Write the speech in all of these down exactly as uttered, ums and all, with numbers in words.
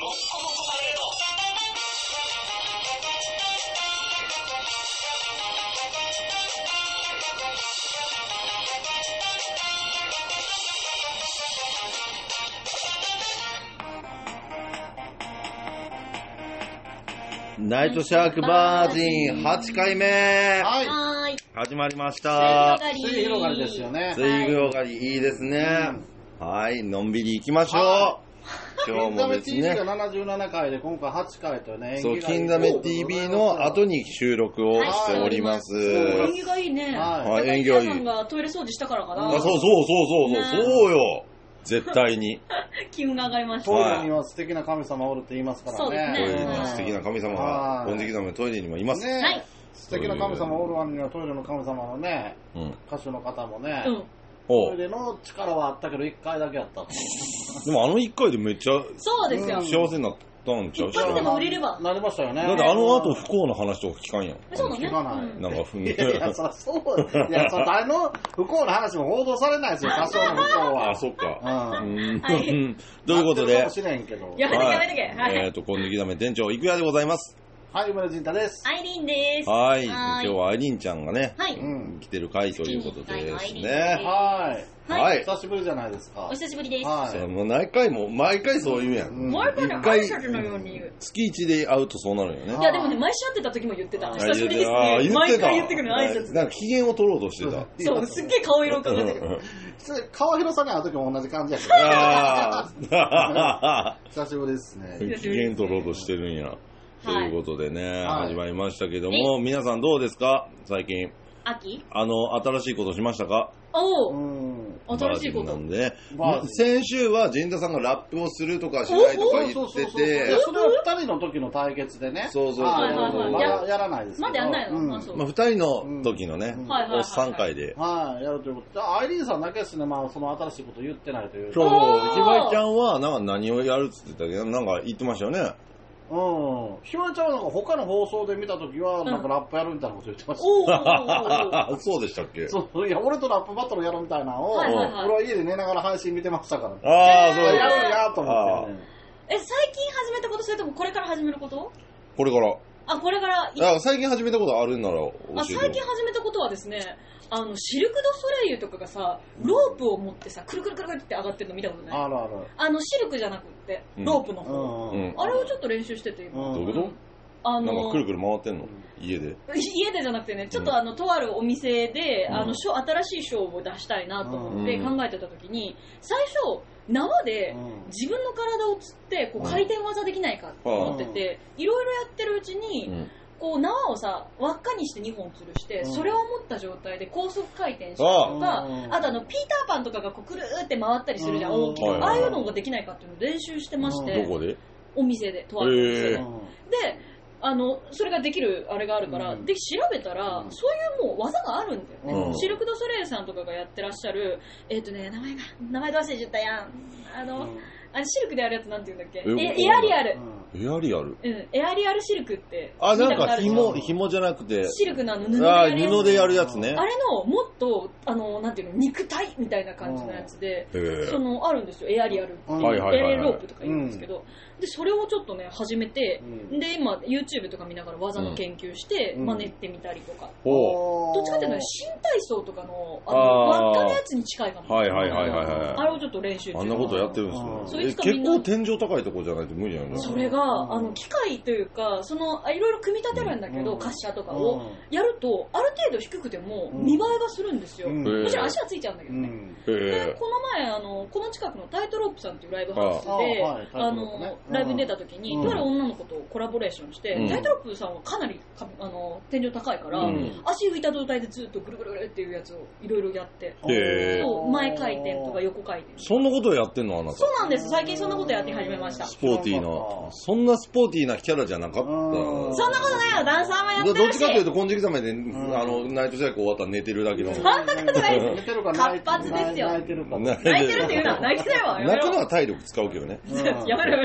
ナイトシャークバージンはちかいめ、 はい、 始まりました。 水広がりですよね。 水広がりいいですね、うん、はい、のんびり行きましょう、はい、今日もですね、 金ザメ ティービー がななじゅうななかいで今回はちかいとね、 そう、金ザメ ティービー の後に収録をしております。 縁起がいいね。 はい、 縁起がいい。さんがトイレ掃除したからかな。 あ、そうそうそうそうそう、そうよ。絶対に気運が上がりました。 トイレには素敵な神様おるって言いますからね。 そうですね。 トイレには素敵な神様が金色ザメのトイレにもいますね。はい。素敵な神様おるわにはトイレの神様のね、うん、歌手の方もね、うん、トイレの力はあったけどいっかいだけやった。 でもあのいっかいでめっちゃそうですよ。 幸せになったんちゃう？ 一発でも売れればなりましたよね。 だってあの後不幸の話とか聞かんやん。 そうだね。 聞かない。 なんかふん。いやいや、そそう。いや、そ誰の不幸の話も報道されないですよ。多少の不幸は。 あ、そっか。 うん。 ということで、 かもしれんけど。 やめてやめてけ。 はい。えっと、金色ザメ店長、いくやでございます。 はい、梅田陣太です。 アイリンです。 はい。今日はアイリンちゃんがね、 はい、 来てる回ということでですね。 はい。 はい。 久しぶりじゃないですか。 お久しぶりです。 はい。もう何回も、毎回そう言うやん。 毎回挨拶のように言う。 月一で会うとそうなるよね。 いや、でもね、毎週会ってた時も言ってた。久しぶりですね。毎回言ってくる挨拶。 なんか機嫌を取ろうとしてた。 そう、すっげえ顔色をかけてくる。 川広さんに会う時も同じ感じやけど。久しぶりですね。 機嫌取ろうとしてるんや。ということでね、はい、始まりましたけども、皆さんどうですか最近。 秋あの、新しいことしましたか？ おお、新しいこと。 なんで、先週は陣田さんがラップをするとかしないとか言ってて、 それはふたりの時の対決でね。 そうそうそう。 まだやらないですけど。 まだやんないの？ まあふたりの時のね、おっさん会で。 はい、やるということで、アイリーンさんだけですね、まあその新しいこと言ってないという。 そう、ひばりちゃんはなんか何をやるって言ってたけど、なんか言ってましたよね。 うん。ひまりちゃんはなんか他の放送で見たときは、なんかラップやるみたいなこと言ってました。 うん、そうでしたっけ？ そう、いや、俺とラップバトルやるみたいなのを、はいはいはい、俺は家で寝ながら配信見てましたから。 ああ、そうやるんやと思って、ね。 え、最近始めたこと、それともこれから始めること？ これから。 あ、これから。 あ、最近始めたことあるんなら教えて。 あ、最近始めたことはですね、あの、シルク・ド・ソレイユとかがさ、ロープを持ってさ、くるくるくるくるって上がってるの見たことない？ あるある。 あの、シルクじゃなくって、ロープの方。うん、あれをちょっと練習してて、今。 どういうこと？あのー、なんかくるくる回ってんの？家で？ 家でじゃなくてね、ちょっとあの、とあるお店で、あの、新しいショーを出したいなと思って考えてた時に、最初、縄で自分の体をつってこう回転技できないかって思ってて、いろいろやってるうちに、こう縄をさ輪っかにしてにほん吊るして、それを持った状態で高速回転したりとか、あとあのピーターパンとかがこうくるーって回ったりするじゃん、大きく。ああいうのができないかっていうのを練習してまして、 どこで？ お店で、とあるお店で。で、あの、それができるあれがあるから、うん、で、調べたら、うん、そういうもう技があるんだよね。うん、シルク・ド・ソレイユさんとかがやってらっしゃる、えっ、ー、とね、名前が、名前ど忘れちゃったやん。あの、うん、あれシルクであるやつなんて言うんだっけ？え、エアリアル。 エアリアル？ うん、エアリアルシルクって。 あ、なんか紐、紐じゃなくて。 シルクのあの布でやるやつ。あ、布でやるやつね。 あれの、もっと、あの、なんていうの、肉体みたいな感じのやつで、その、あるんですよ、エアリアルっていう。エアロープとか言うんですけど。で、それをちょっとね、始めて、うん、で、今、YouTube とか見ながら技の研究して、うん、真似てみたりとか。うん、どっちかっていうとね、新体操とかの、あの、輪っかのやつに近いかも。 はいはいはいはい、はい。 あれをちょっと練習中。 あんなことやってるんですよ。それ結構天井高いところじゃないと無理やね。 それが、あの、機械というか、その、いろいろ組み立てるんだけど、滑車とかをやると、ある程度低くても、見栄えがするんですよ。もちろん足はついちゃうんだけどね。で、この前、あの、この近くのタイトロープさんっていうライブハウスで、あの、ライブに出た時に、とある女の子とコラボレーションして、タイトロープさんはかなりあの天井高いから、足浮いた状態でずっとぐるぐるぐるっていうやつをいろいろやって、そう前回転とか横回転。 そんなことやってんのあなた？ そうなんです。最近そんなことやって始めました。 スポーティーな。そんなスポーティーなキャラじゃなかった。そんなことないよ。ダンサーもやってるし。 どっちかというと金色ザメで、あのナイトシャーク終わったら寝てるだけの。 そんなことないです。活発ですよ。 泣いてるか。 泣いてるって言うな。泣いてないわ。 泣くのは体力使うけどね。 やめろやめろ。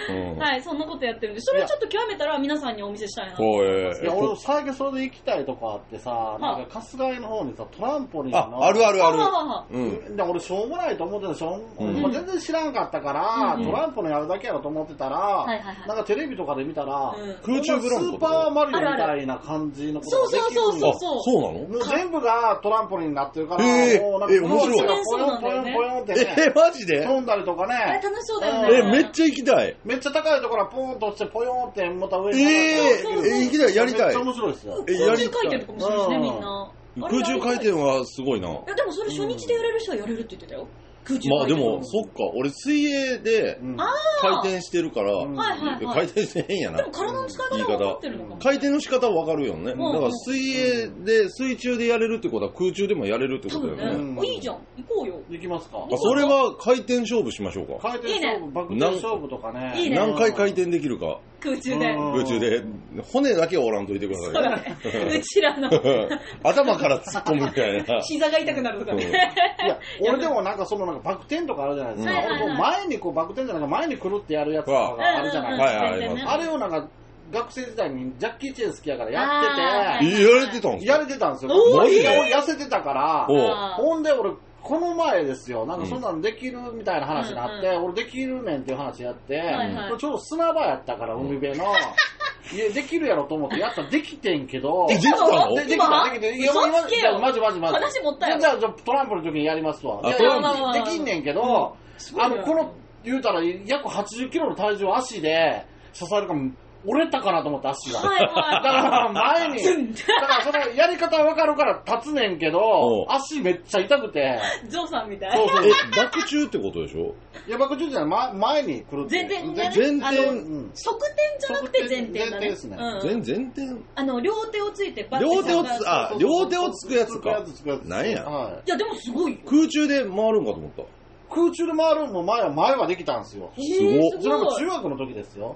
はい、そんなことやってるんで、それをちょっと極めたら皆さんにお見せしたいなと思います。いや、俺最近それで行きたいとこあってさ、なんか春日井の方にさ、トランポリンの。 あ、あるあるある。 うん。俺しょうもないと思ってたでしょ。全然知らんかったから、トランポリンやるだけやろと思ってたら、なんかテレビとかで見たら、 空中ブランコスーパーマリオみたいな感じのことができる。 そうそうそうそうなの？ もう全部がトランポリンになってるから、 えもうなんか面白い。 ポヨンポヨンポヨンってね。 え、マジで？ 飛んだりとかね。 楽しそうだよね。 え、めっちゃ行きたい。 めっちゃ高いところからポーンと落ちてポヨンってまた上に。 えー、行きたい、やりたい。 めっちゃ面白いですよ。 空中回転とかもするしね、みんな。 空中回転はすごいな。いや、でもそれ初日でやれる人はやれるって言ってたよ。 まあでも、そっか、俺水泳で回転してるから、回転してへんやな。 でも体の使い方分かってるのかも。 回転の仕方は分かるよね。だから水泳で、水中でやれるってことは空中でもやれるってことだよね。 いいじゃん、行こうよ。 行きますか。 それは回転勝負しましょうか。 回転勝負、バク転勝負とかね。 何回回転できるか。 空中で。 空中で。骨だけはおらんといてください。 そうだね。うちらの。 頭から突っ込むみたいな。 膝が痛くなるとかね。 いや、俺でもなんかそのなんかバク転とかあるじゃないですか。俺前にこうバク転じゃなくて前に来るってやるやつとかがあるじゃないですか。あれをなんか学生時代にジャッキー・チェン好きやからやってて。 やれてたんですか？ やれてたんですよ。 マジで？ 痩せてたから。ほんで俺、この前ですよ、なんかそんなのできるみたいな話になって、うんうん、俺できるねんっていう話やって、はいはい、ちょうど砂場やったから、海辺の、いや、できるやろと思ってやったらできてんけど、 できたの？ できた、できてん。いや、今、マジマジマジ。 話持ったよ。 じゃあ、じゃあトランプの時にやりますわ。いやいや、できんねんけど、うん、あの、この、言うたら約はちじゅっキロの体重を足で支えるかも、折れたかなと思って足が。はいはい。だから前に、だからそのやり方わかるから立つねんけど、足めっちゃ痛くて。 ジョーさんみたい。 そうそう。え、バク宙ってことでしょ？ いや、バク宙じゃない、前に来るって。 前転、 前転。 側転じゃなくて前転だね。 前転ですね。 前転？ あの、両手をついてバッ両手をつ、あ、両手をつくやつか。なんや。いや、でもすごい。 空中で回るんかと思った。 空中で回るの前は前はできたんですよ。 すごい。 それも中学の時ですよ。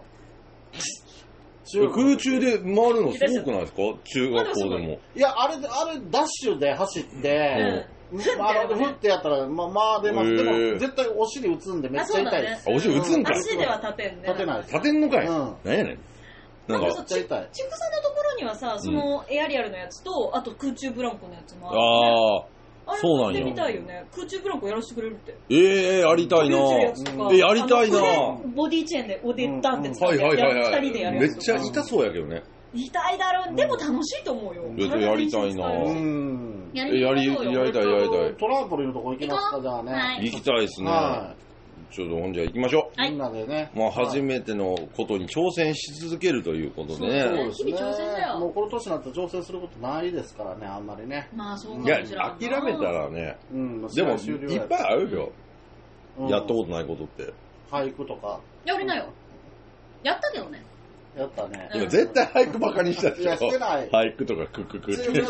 空中で回るのすごくないですか？中学校でも。 いや、あれ、あれ、ダッシュで走って、あの、ふってやったら、ま、回れます。でも、絶対お尻打つんでめっちゃ痛いです。 あ、お尻打つんかい？ 足では立てんね。 立てないです。 立てんのかい？なんやねん。 なんかさ、ちくさんのところにはさ、そのエアリアルのやつと、あと空中ブランコのやつもある。 ああ。そうなんや。 やってみたいよね。空中ブランコやらせてくれるって。 ええ、やりたいな。え、やりたいな。 ボディチェーンで腕ダンって使って、二人でやるめっちゃ痛そうやけどね。 痛いだろう。でも楽しいと思うよ。 やりたいな。やり、やりたい、やりたい。 トランポリンのとこ行きますか、じゃあね。 行きたいですね。ちょっとほんじゃ行きましょう。 みんなでね。 まあ初めてのことに挑戦し続けるということでね。そうですね。挑戦だよ。 もうこの年になったら挑戦することないですからね、あんまりね。 まあそうかもしれない。 いや、諦めたらね。うん。でも、いっぱいあるよ。やったことないことって。 俳句とか。 やりなよ。やったけどね。 やったね。 今絶対俳句バカにしたでしょ。 いや、してない。 俳句とかクククって。 してない、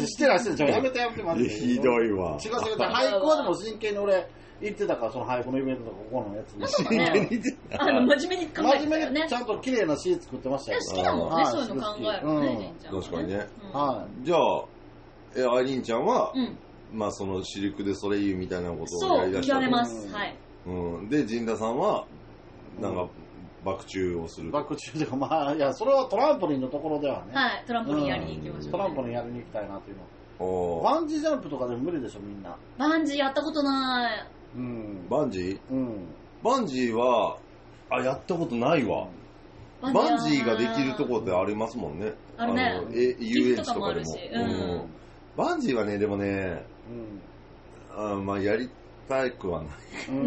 してない。やめてやめてマジで。 ひどいわ。 違う違う。俳句はでも真剣に俺、言ってたから、その俳句のイベントとかここのやつに。 真面目にあの、真面目に考えてたよね。 真面目にちゃんと綺麗な詩作ってましたよ。 好きだもんね、そういうの考えるのね、じんちゃん。 確かにね。 はい。じゃあ、え、アイリンちゃんは、まあそのシルク・デ・ソレイユみたいなことをやりだした。 そう、言われます。はい。 うん。で、陣田さんは、なんか、バク宙をする。 バク宙というか、まあ、いや、それはトランポリンのところではね。 はい、トランポリンやりに行きましょう。 トランポリンやりに行きたいなっていうの。バンジージャンプとかでも無理でしょ、みんな。 バンジーやったことない。 うん、バンジー、 うん、 バンジーはあやったことないわ。バンジーができるとこってありますもんね。 あるね。 あのえ遊園地とかでも。 うんうん、 バンジーはねでもね、うん、あまあやりたくはない。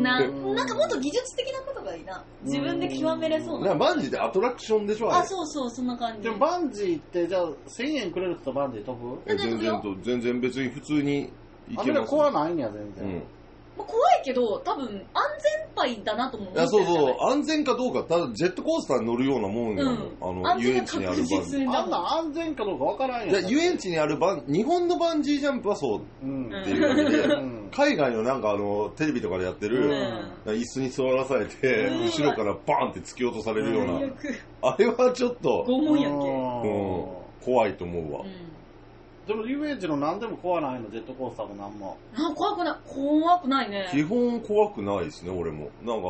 ななんかもっと技術的なことがいいな。自分で極めれそうな。 バンジーってアトラクションでしょあれ。 あそうそうそんな感じ。 でもバンジーってじゃあせんえんくれるとバンジー飛ぶ？ え全然と全然別に普通に行けます。あれ怖ないんや全然。うん怖いけど、多分安全牌だなと思う。いや、そうそう、安全かどうか、ただジェットコースターに乗るようなもんよ、うん、あの、遊園地にあるバンジー。 あんな安全かどうかわからんやん。 遊園地にあるバン、日本のバンジージャンプはそうっていうわけで、うん、海外のなんかあの、テレビとかでやってる、うん、椅子に座らされて、うん、後ろからバーンって突き落とされるような、うん、あれはちょっと、 拷問やんけ。 うん、怖いと思うわ。うんでも遊園地の何でも怖ないの、ジェットコースターも何も。 あ、怖くない。怖くないね。 基本怖くないですね、俺も。なんか、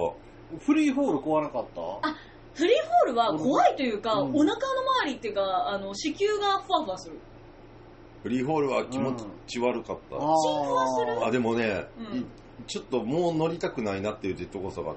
フリーフォール怖なかった？ あ、フリーフォールは怖いというか、うん、お腹の周りっていうか、あの、子宮がふわふわする。 フリーフォールは気持ち悪かった。 心ふわする？ あ、でもね、うん、ちょっともう乗りたくないなっていうジェットコースターがあって、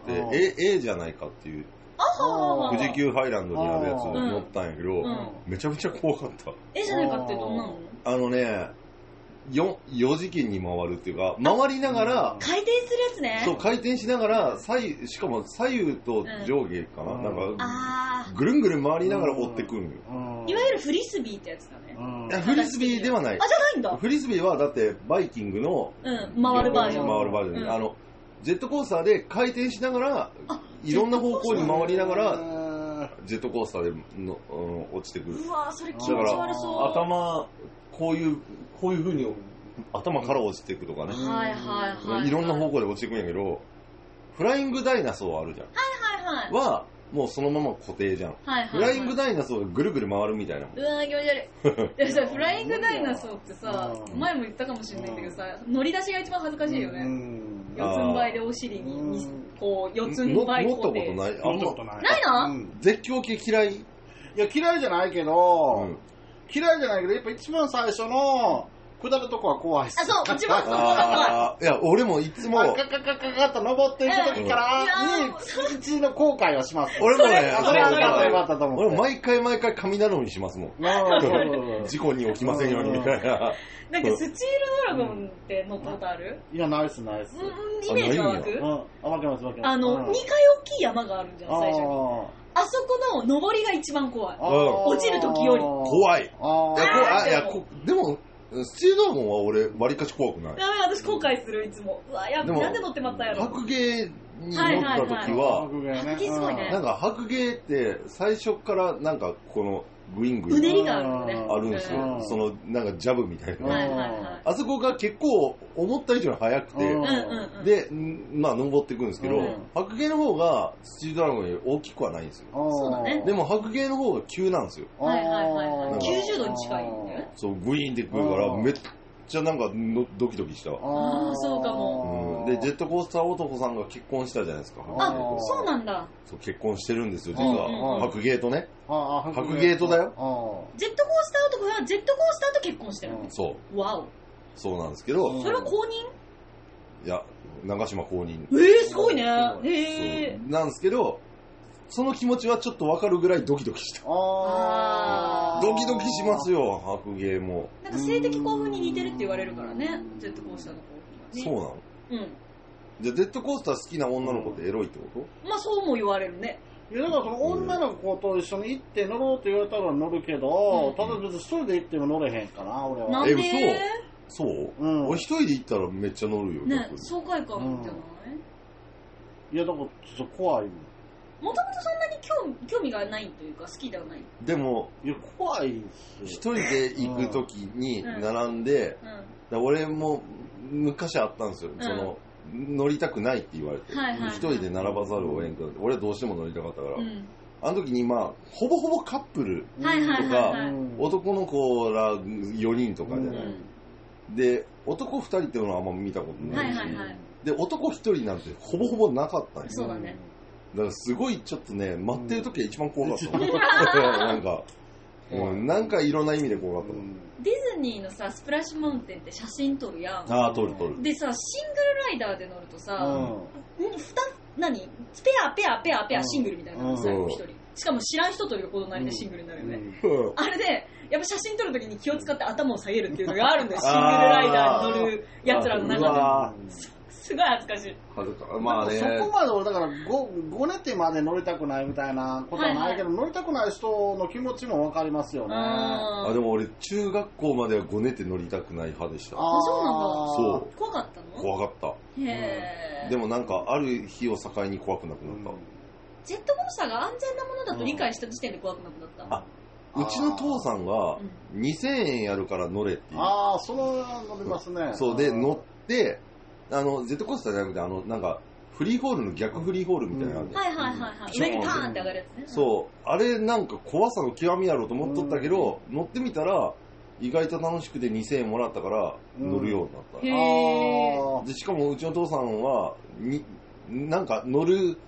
え、えじゃないかっていう。富士急ハイランドにあるやつを乗ったんやけど、うん、めちゃめちゃ怖かった。 えじゃないかってどんなの？ あのね、よよ次元に回るっていうか、回りながら、 回転するやつね。 そう、回転しながら、左右、しかも左右と上下かな、うん、なんか、ぐるんぐるん回りながら追ってくるんよ。 いわゆるフリスビーってやつだね。 いやフリスビーではない。 あ、じゃないんだ。 フリスビーはだってバイキングの、 うん、回るバージョン。 回るバージョン、うん、あの、ジェットコースターで回転しながら、いろんな方向に回りながら、ジェットコースターでの、うん、落ちてくる。 うわそれ気持ち悪そう。 頭、こういう、こういう風に頭から落ちていくとかね。 はいはいはい。 いろんな方向で落ちていくんやけど、フライングダイナソーあるじゃん。 はいはいはい。 は、もうそのまま固定じゃん。はいはいはい、フライングダイナソーがぐるぐる回るみたいな。 うわー気持ち悪い。でもさ、フライングダイナソーってさ、前も言ったかもしれないんだけどさ、乗り出しが一番恥ずかしいよね。四つん這いでお尻に、こう、四つん這い固定。 乗ったことない。 乗ったことない。 ないの？ 絶叫系嫌い？いや、嫌いじゃないけど、嫌いじゃないけど、やっぱ一番最初の、下るとこは怖いっす。 あ、そう、一番そこが怖い。いや、俺もいつも。 カカカカカッと登っていく時からに、一の後悔はします。 俺もね、 それはよかったと思う。 俺毎回毎回雷にしますもん。事故に起きませんようにみたいな。 なんかスチールドラゴンって乗ったことある？ いや、ないっす、ないっす。 イメージが湧く？ あ、湧きます、湧きます。 あの、にかい大きい山があるじゃん、最初に。あそこの登りが一番怖い。落ちる時より。 怖い。いや、でも、スチールドラゴンは俺、わりかし怖くない。 やべ、私後悔する、いつも。うわ、やべ、なんで乗ってまったやろ。 白芸に乗った時は、 白芸すごいね。 なんか白芸って最初からなんかこのグイングイン。 うねりがあるのね。 あるんですよ。そのなんかジャブみたいな。あそこが結構思った以上に速くて、で、まあ登っていくんですけど、白芸の方がスチールドラゴンより大きくはないんですよ。 そうだね。 でも白芸の方が急なんですよ。 はいはいはい。きゅうじゅうどに近いんだよね。 そう、グイーンってくるから、めっちゃなんかのドキドキした。 ああ、そうかも、 うん。で、ジェットコースター男さんが結婚したじゃないですか。 あ、そうなんだ。 そう、結婚してるんですよ、実は。白芸とね。白芸とだよ。 ジェットコースター男がジェットコースターと結婚してるの？ そう。 わお。 そうなんですけど。 それは公認？いや、長島公認。 えー、すごいね。へー。なんですけど、その気持ちはちょっとわかるぐらいドキドキした。あドキドキしますよ、白芸も。 なんか性的興奮に似てるって言われるからね、ジェットコースターの興奮が、ね。そうなの？うん。じゃあジェットコースター好きな女の子ってエロいってこと？ まあそうも言われるね。 いやだからその女の子と一緒に行って乗ろうって言われたら乗るけど、うん、ただ別に一人で行っても乗れへんかな、俺は。 なんで？ え、そう？そう、うん、俺一人で行ったらめっちゃ乗るよ。 ね、爽快感じゃない？ うん、いやだからちょっと怖いもん。 もともとそんなに興興味がないというか好きではない。 でもいや怖い一人で行く時に並んで、うんうん、俺も昔あったんですよ、うん、その乗りたくないって言われて、はいはいはい、一人で並ばざるを得んくなって、俺はどうしても乗りたかったから、うん、あの時にまあほぼほぼカップルとか、はいはいはいはい、男の子らよにんとかじゃない、うん、で男ふたりっていうのはあんま見たことないし、はいはいはい、で男ひとりなんてほぼほぼなかったんですよ。 そうだね。 だからすごいちょっとね、待ってる時は一番怖かった。なんか、うん、なんかいろんな意味で怖かった。 ディズニーのさ、スプラッシュマウンテンって写真撮るやん。 ああ、撮る撮る。 でさ、シングルライダーで乗るとさ、うん、ふた、何ペア、ペア、ペア、ペア、シングルみたいなの最後一人。しかも知らん人ということなりでシングルになるよね。うん、あれで、やっぱ写真撮るときに気を使って頭を下げるっていうのがあるんだよ。シングルライダーに乗る奴らの中で。すごい恥ずかしい。 恥ずかまあね。 そこまで俺だからご、ごねてまで乗りたくないみたいなことはないけど、はいはい、乗りたくない人の気持ちもわかりますよね。 ああでも俺中学校まではごねて乗りたくない派でした。 ああそうなんだ。 そう。 怖かったの？ 怖かった。へえ。でもなんかある日を境に怖くなくなった。うん、 ジェットコースターが安全なものだと理解した時点で怖くなくなった。うん、あうちの父さんがにせんえんやるから乗れっていう。 ああその乗りますね。 そうで乗ってあのジェットコースターじゃなくてあのなんかフリーホールの逆フリーホールみたいなのある、うん、 はいはいはいはい上にパーンって上がるやつね。 そうあれなんか怖さの極みやろうと思っとったけど、うん、乗ってみたら意外と楽しくてにせんえんもらったから乗るようになった、うん、へでしかもうちの父さんはになんか乗る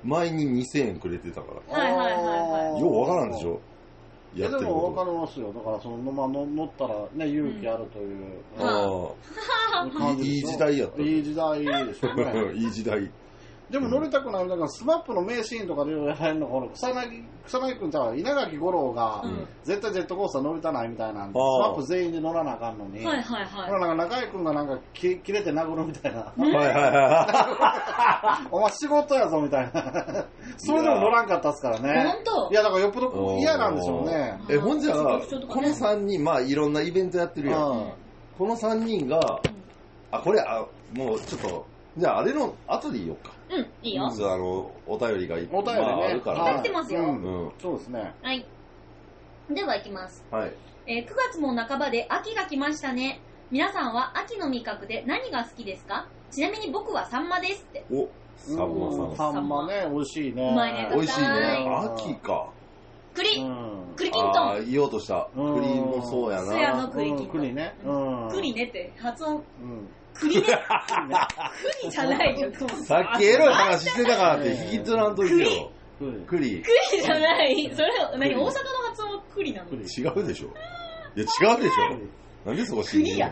前ににせんえんくれてたから。 はいはいはいはい。 ようわからんでしょ。 いやでも分かりますよ。だからそのまま乗ったらね勇気あるという。ああ。いい時代やった。 いい時代でしょね。 いい時代。 でも乗りたくないみたいな、スマップの名シーンとかでやるのが、草薙、草薙くんちゃう、稲垣吾郎が、絶対ジェットコースター乗りたないみたいなんで、スマップ全員で乗らなあかんのに、はいはいはい。なんか中居くんがなんか切れて殴るみたいな。はいはいはい。お前仕事やぞみたいな。そういうのも乗らんかったっすからね。 本当？ いやだからよっぽど嫌なんでしょうね。 え、ほんじゃ、このさんにん、まあいろんなイベントやってるやん。このさんにんが、あ、これ、あ、もうちょっと、じゃああれの後でいいよか。 うん、いいよ。 あの、お便りがいっぱいあるから。 お便りね。来てますよ。 うん。そうですね。 はい。では行きます。 はい。 えー、くがつも半ばで秋が来ましたね。皆さんは秋の味覚で何が好きですか？ちなみに僕はサンマですって。 お、サンマさん。 サンマね、美味しいね。 うまいね。 美味しいね。秋か。 栗。栗きんとん。 ああ、言おうとした。栗もそうやな。 そやの栗きんとん。 栗ね。 栗ねって発音。栗ね。栗じゃないよ。 さっきエロい話してたからって引きずらんといてよ。栗。 栗じゃない。それは、何大阪の発音は栗なの？ 違うでしょ。いや、違うでしょ。なんでそこ知んの？栗や。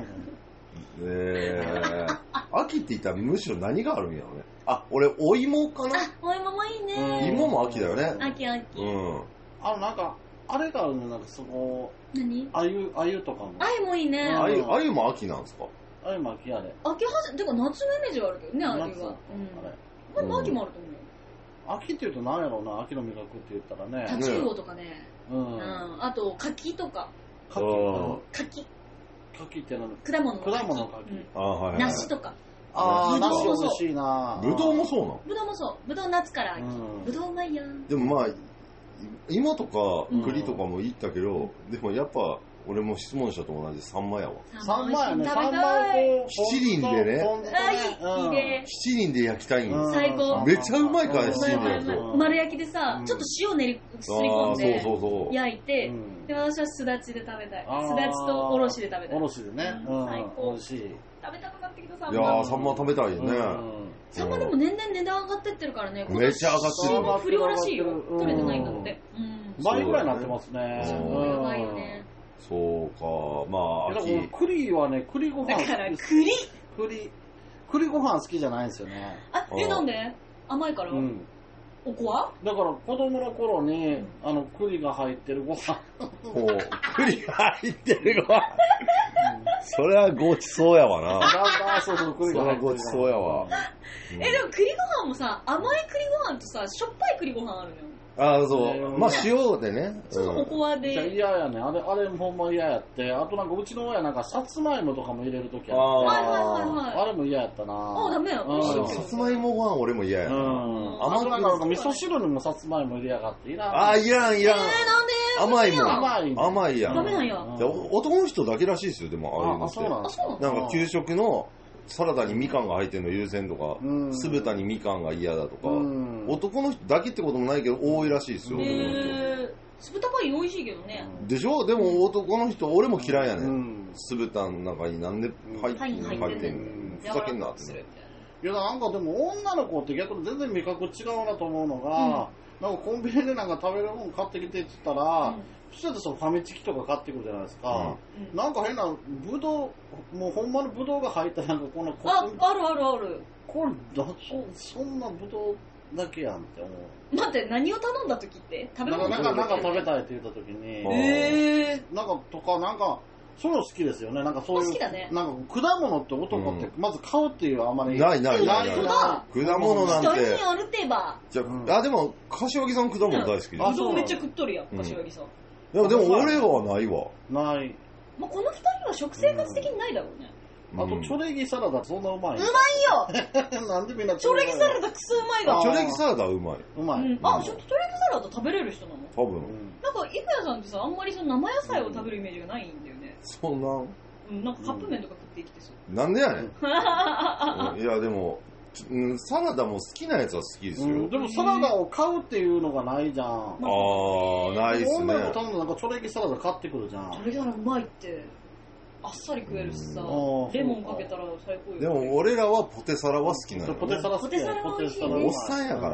えー、秋って言ったらむしろ何があるんやろね。あ、俺、お芋かな？ あ、お芋もいいね。 芋も秋だよね。 秋秋。 うん。 あの、なんか、あれがあるね、なんかその、 何？ あゆ、あゆとかも。 あゆもいいね。 あゆ、あゆも秋なんですか？ あゆも秋やで。 秋はず、てか夏のイメージはあるけどね、あゆは。うん。あれ、秋もあると思うよ。 秋って言うと何やろうな、秋の味覚って言ったらね。 タチウオとかね。うん。あと、柿とか。 柿。 柿。 柿って何？ 果物の柿。果物の柿。 あ、はいはい。 梨とか。 ああ、梨美味しいな。 ぶどうもそうなの？ ぶどうもそう。ぶどう夏から秋。ぶどううまいやん。 でもまあ、芋とか栗とかもいったけど、でもやっぱ、俺も質問者と同じサンマやわ。 サンマやね。サンマを七輪でね。 あ、いいね。 七輪で焼きたいんよ。 最高。 めっちゃうまいから七輪で焼くと。 丸焼きでさ、ちょっと塩練りすり込んで焼いて、で私はすだちで食べたい。すだちとおろしで食べたい。 おろしでね。 最高。 美味しい。 食べたくなってきたサンマ。 いやー、サンマ食べたいよね。 サンマでも年々値段上がってってるからね。 めっちゃ上がってる。 今年不良らしいよ。取れてないんだって。 倍ぐらいになってますね。 やばいよね。 そうか、まあ、 秋。栗はね、栗ご飯。 だから栗栗。栗ご飯好きじゃないんですよね。 あ、え、なんで？甘いから？うん。おこわ？ だから子供の頃に、あの、栗が入ってるご飯。 ほう。栗が入ってるご飯。それはごちそうやわな。 だんそうそう、栗が入ってる。 それはごちそうやわ。 え、でも栗ご飯もさ、甘い栗ご飯とさ、しょっぱい栗ご飯あるのよ。 ああ、そう。まあ、塩でね。 そうそう、おこわで。 嫌やね。あれ、あれほんま嫌やって。あとなんか、うちの親なんか、さつまいもとかも入れるときあって。 はいはいはいはい。 あれも嫌やったな。 あ、ダメや。 さつまいもは俺も嫌やな。 甘くなんか、味噌汁にもさつまいも入れやがっていらん。 ああ、いらんいらん。 えー、なんで甘いもん。 甘い。 甘いやん。 ダメなんや。 男の人だけらしいですよ、でも、ああいうのって。 あ、そうなんですか。 なんか、給食の、サラダにみかんが入ってるの優先とか、酢豚にみかんが嫌だとか、男の人だけってこともないけど多いらしいですよ。 へー、酢豚パイ美味しいけどね。 でしょ？でも男の人、俺も嫌いやねん。酢豚の中になんで入ってんの？入ってんの？ふざけんなってね。 いや、なんかでも女の子って逆に全然味覚違うなと思うのが、なんかコンビニでなんか食べるもの買ってきてって言ったら、そしたらそのファミチキとか買ってくるじゃないですか。うん、なんか変なブドウ、もうほんまのブドウが入ったなんかこのあ、あるあるある。 これだ、そんなブドウだけやんって思う。 待って、何を頼んだ時って食べ物なんか、なんか食べたいって言った時に。 えー。なんかとか、なんか、そういうの好きですよね。なんかそういう。 好きだね。 なんか果物って男ってまず買うっていうあんまり。 ないないない。 果物なんて。 人によるてば。 じゃあ、でも、柏木さん果物大好きです。 あ、そうめっちゃ食っとるやん、柏木さん。 でも、でも俺はないわ。 ない。 まあ、この二人は食生活的にないだろうね。 あと、チョレギサラダそんなうまい。 うまいよなんでみんなチョレギサラダクソうまいわ。 チョレギサラダうまい。 うまい。 あ、ちょっとチョレギサラダ食べれる人なの？ 多分。 なんか、イクヤさんってさ、あんまりその生野菜を食べるイメージがないんだよね。 そんなうん、なんかカップ麺とか食って生きてそう。 なんでやねん。いや、でも、サラダも好きなやつは好きですよ。 でもサラダを買うっていうのがないじゃん。ああ、ないっすね。 女の子頼んだなんかチョレギサラダ買ってくるじゃん。 チョレギサラダうまいって。あっさり食えるしさ、レモンかけたら最高よ。 でも俺らはポテサラは好きなの。 ポテサラ好き。 ポテサラ美味しいね。 おっさんやから。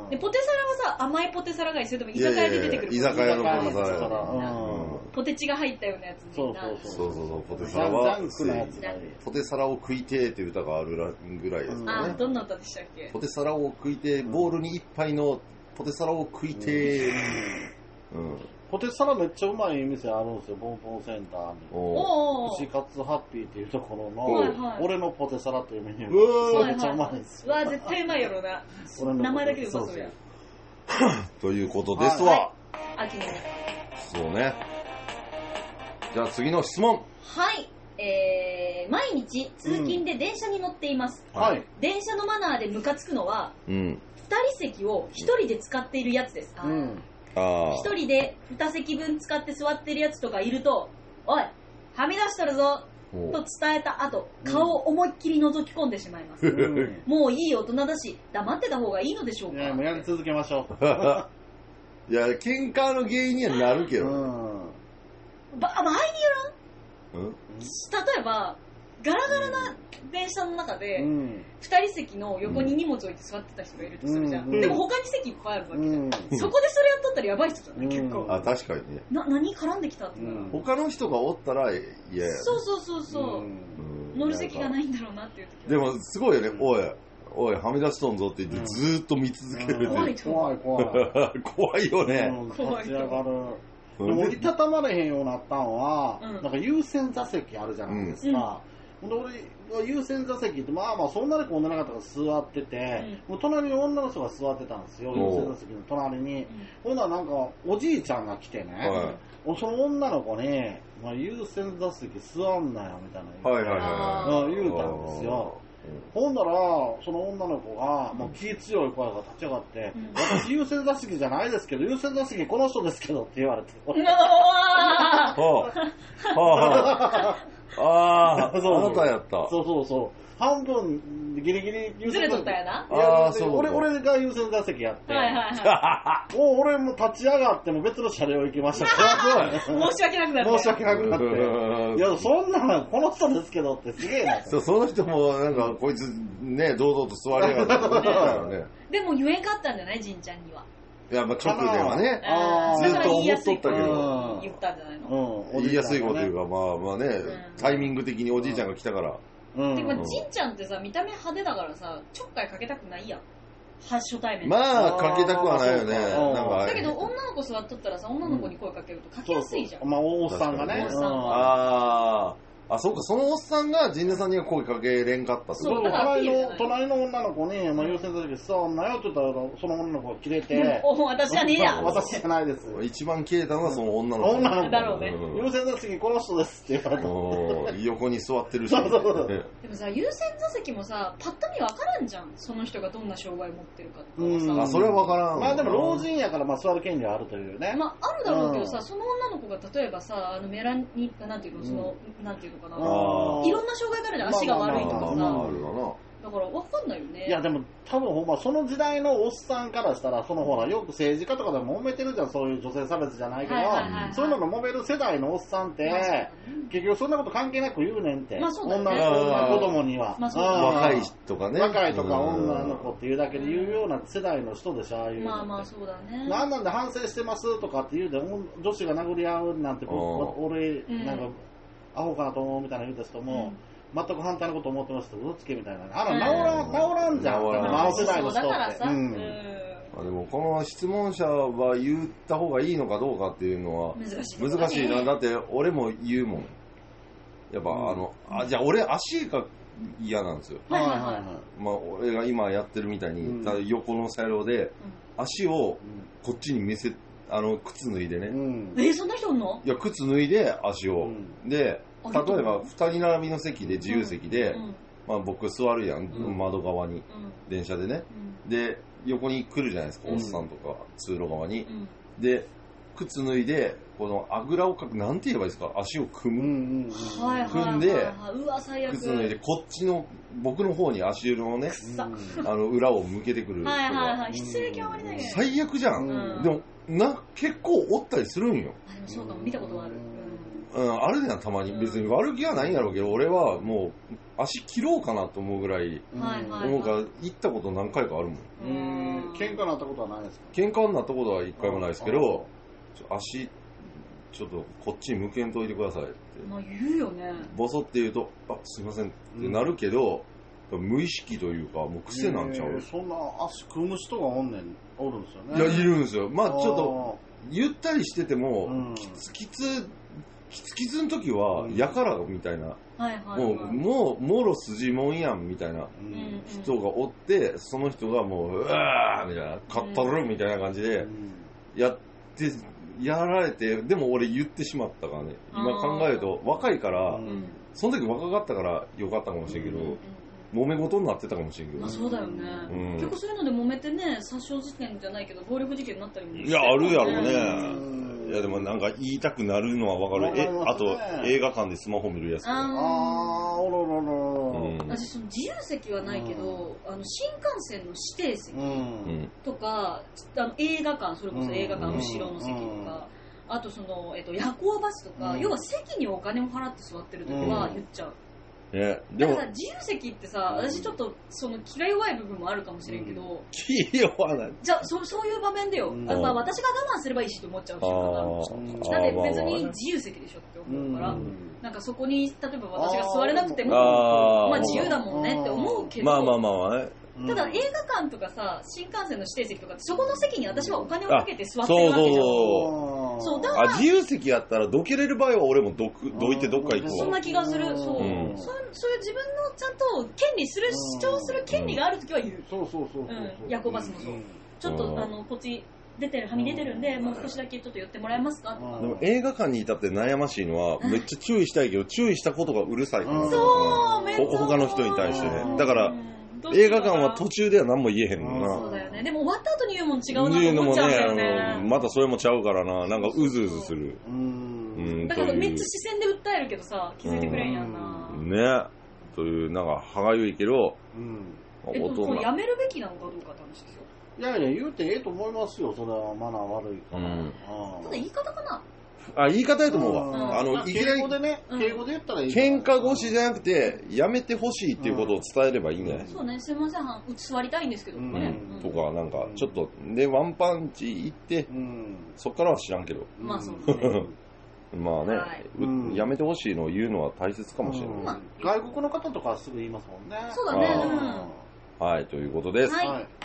でポテサラはさ甘いポテサラがいい、それとも居酒屋で出てくる居酒屋のポテサラや、 ポテチが入ったようなやつみそうんな。 そうそうそうそう、ポテサラは正義。 ポテサラを食いてーっていう歌があるぐらいですかね。 あ、どんな歌でしたっけ？ ポテサラを食いてー、ボールに一杯のポテサラを食いてー。うんポテサラめっちゃうまい店あるんですよ、ボンボンセンターに。 お串カツハッピーっていうところの、 はいはい、 俺のポテサラっていうメニューがめっちゃうまいんですよ。 うわ、絶対うまいやろな。名前だけでうまそうや。 ということですわ。はい、 秋の。 そうね。じゃあ次の質問。 はい。えー、毎日通勤で電車に乗っています。 うん、はい。 電車のマナーでムカつくのは、うん、ふたり席をひとりで使っているやつです。うん。一人で二席分使って座ってるやつとかいると、おい、はみ出しとるぞと伝えた後、顔を思いっきり覗き込んでしまいます。うん、もういい大人だし、黙ってた方がいいのでしょうか。 いや、もうやり続けましょう。 いや、喧嘩の原因にはなるけど。うん、 ば、場合によらん、うん、例えば、ガラガラな電車の中で、うん、ふたり席の横に荷物置いて座ってた人がいるとするじゃん。うん、でも他に席いっぱいあるわけじゃん。うん、そこでそれやっとったらやばい人じゃない、結構。 あ、確かにね。 な、何絡んできたって言ったら、うん。 他の人がおったら嫌や。 そうそうそうそう、うん。乗る席がないんだろうなっていう時でもすごいよね、おい。おい、はみ出しとんぞって言ってずーっと見続ける、 うん。怖い怖い怖い。 怖いよね。 うん、怖い。立ち上がる。でも折りたたまれへんようになったんは、うん、なんか優先座席あるじゃないですか。うん、で俺優先座席ってまあまあそんなに女の方が座ってて、うん、もう隣に女の人が座ってたんですよ、優先座席の隣に。うん、ほんならなんかおじいちゃんが来てね、はい、その女の子に、まあ、優先座席座んなよみたいな言う、はいはいはい、言うたんですよ。ほんなら、その女の子が、もう気強い声が立ち上がって、うん、私優先座席じゃないですけど、優先座席この人ですけどって言われて。ああ、あなたやった。そうそうそう。半分ギリギリ優先座席。 ずれとったやな。 ああ、そう。俺、俺が優先座席やって。はいはいはい。もう俺も立ち上がっても別の車両行きましたから。 申し訳なくなって。 申し訳なくなって。いや、そんな、この人ですけどってすげえな。 そう、その人もなんか、こいつね、堂々と座れやがってね。 でも言えんかったんじゃないジンちゃんには。 いや、まあ、直ではね、ずっと思っとったけど。 言ったんじゃないの？ 言いやすいこと言うか、まあまあね、タイミング的におじいちゃんが来たから。 うん、でも、ジンちゃんってさ、見た目派手だからさ、ちょっかいかけたくないやん。初対面。 まあ、かけたくはないよね。なんかだけど、女の子座っとったらさ、女の子に声かけるとかけやすいじゃん。 そうそうまあ、おっさんがね。 おっさんが。 ああ。あ、そうか、そのおっさんが陣田さんには声かけれんかったってこと。 そう、隣の、隣の女の子に、まあ、優先座席座んなよって言ったら、その女の子が切れて。 お、私はねえや。 私じゃないです。 一番切れたのはその女の子。 女の子。 だろうね。 優先座席この人ですって言われた。横に座ってるし。 でもさ、優先座席もさ、パッと見わからんじゃん。その人がどんな障害を持ってるかとかさ。あ、それはわからん。 まあでも老人やから、まあ座る権利はあるというね。 まあ、あるだろうけどさ、その女の子が例えばさ、あのメラニ、なんていうの、その、なんていうのかな。いろんな障害があるじゃん、足が悪いとかさ。だから分かんないよね。 いやでも多分ほんまその時代のおっさんからしたら、そのほらよく政治家とかでも揉めてるじゃん、そういう女性差別じゃないけど、そういうのの揉める世代のおっさんって、まあ結局そんなこと関係なく言うねんって、まあそうだね、女の子供には、まあ、 若いとかね、 若いとか女の子っていうだけで言うような世代の人でしょ、ああいうの。 まあまあそうだね。 なんなんで反省してますとかって言うで、女子が殴り合うなんて、俺なんかアホかなと思うみたいな言うた人も。うん全く反対のこと思ってますと嘘つけみたいな。あら、治らん、治らんじゃん。真世代の人って。だからさ。うん、 でもこの質問者は言った方がいいのかどうかっていうのは難しい、ね、難しいな。だって俺も言うもん。やっぱ、うん、あのあじゃあ俺足が嫌なんですよ。はいはいはい。まあ俺が今やってるみたいに、うん、横の車両で足をこっちに見せあの靴脱いでね。うん、 えそんな人おんの？ いや靴脱いで足を、うん、で。例えばふたり並びの席で自由席で、うんまあ、僕座るやん、うん、窓側に、うん、電車でね、うん、で横に来るじゃないですか、うん、おっさんとか通路側に、うん、で靴脱いでこのあぐらをかくなんて言えばいいですか足を組む、うんうんうん、組んで靴脱いでこっちの僕の方に足のね、うん、あの裏を向けてくる人が、はいはいはい、 失礼極まりないね。 最悪じゃん、うん、でもな結構おったりするんよ。 あでもそうかも見たことがある、うんうん、あるねんたまに。別に悪気はないんやろうけど、俺はもう足切ろうかなと思うぐらい、思うから行ったこと何回かあるもん。 うん。喧嘩になったことはないですか？ 喧嘩になったことは一回もないですけど、足、ちょっとこっちに向けんといてくださいって。 まあ言うよね。 ボソって言うと、あ、すいませんってなるけど、うん、無意識というか、もう癖なんちゃう、えー、 そんな足組む人がおんねん、おるんですよね。 いや、いるんですよ。まあちょっと、ゆったりしてても、うん、きつきつ、きつきつの時は、やからみたいな、もう、もう、もろ筋もんやんみたいな人がおって、その人がもう、うわーみたいな、勝ったるみたいな感じで、やって、やられて、でも俺言ってしまったからね。今考えると、若いから、その時若かったからよかったかもしれんけど、揉め事になってたかもしれんけど、 ね、あ、そうだよね、うん、結構そういうので揉めてね、殺傷事件じゃないけど暴力事件になったりもして、 いや、あるやろね。いや、でもなんか言いたくなるのはわかる。え、あと映画館でスマホ見るやつ。 ああ、おろろろ。 私その自由席はないけど、あの新幹線の指定席とか、あの映画館、それこそ映画館後ろの席とか、あとその、えっと、夜行バスとか、要は席にお金を払って座ってる時は言っちゃう。 ね、 でもだから自由席ってさ、私ちょっとその気が弱い部分もあるかもしれんけど、うん、 気弱ないじゃあ そ, そういう場面でよ、うん、やっぱ私が我慢すればいいしと思っちゃうし、だって別に自由席でしょって思うから、うん、なんかそこに例えば私が座れなくてもあまあ自由だもんねって思うけど、 まあまあまあまあね、 ただ映画館とかさ、新幹線の指定席とかってそこの席に私はお金をかけて座ってるわけじゃん。そうそうそう。だからあ、自由席やったらどけれる場合は俺もどくどいてどっか行こう。 そんな気がする。そう、うん、そういうそういう自分のちゃんと権利する主張する権利があるときは言う。 そうそうそうそう。 うん、夜行バスもそう。ちょっとあのこっち出てるはみ出てるんで、もう少しだけちょっと寄ってもらえますかとか。 でも映画館にいたって悩ましいのは、めっちゃ注意したいけど注意したことがうるさいから。 そう、めっちゃ他の人に対してね。だから。映画館は途中では何も言えへんのな。 そうだよね。でも終わった後に言うもん違うなと思っちゃうんだよね。 ね、またそれもちゃうからな。なんかうずうずする。うん。だからめっちゃ視線で訴えるけどさ、気づいてくれんやんな。 ね。という、なんか歯がゆいけど、うん。 え、でもやめるべきなのかどうかって話ですよ。 いやいや、言うてええと思いますよ。それはマナー悪いから。うん。 ただ言い方かな。 あ、言い方やと思うわ。あの、 いきなり敬語でね、敬語で言ったらいい。 喧嘩越しじゃなくて、やめてほしいっていうことを伝えればいいんじゃない？ そうね、すいません、座りたいんですけどね。 とか、なんか、ちょっと、で、ワンパンチ行って、そっからは知らんけど。 まあそうですね。 まあね、やめてほしいのを言うのは大切かもしれない。 外国の方とかすぐ言いますもんね。 そうだね。 はい、ということです。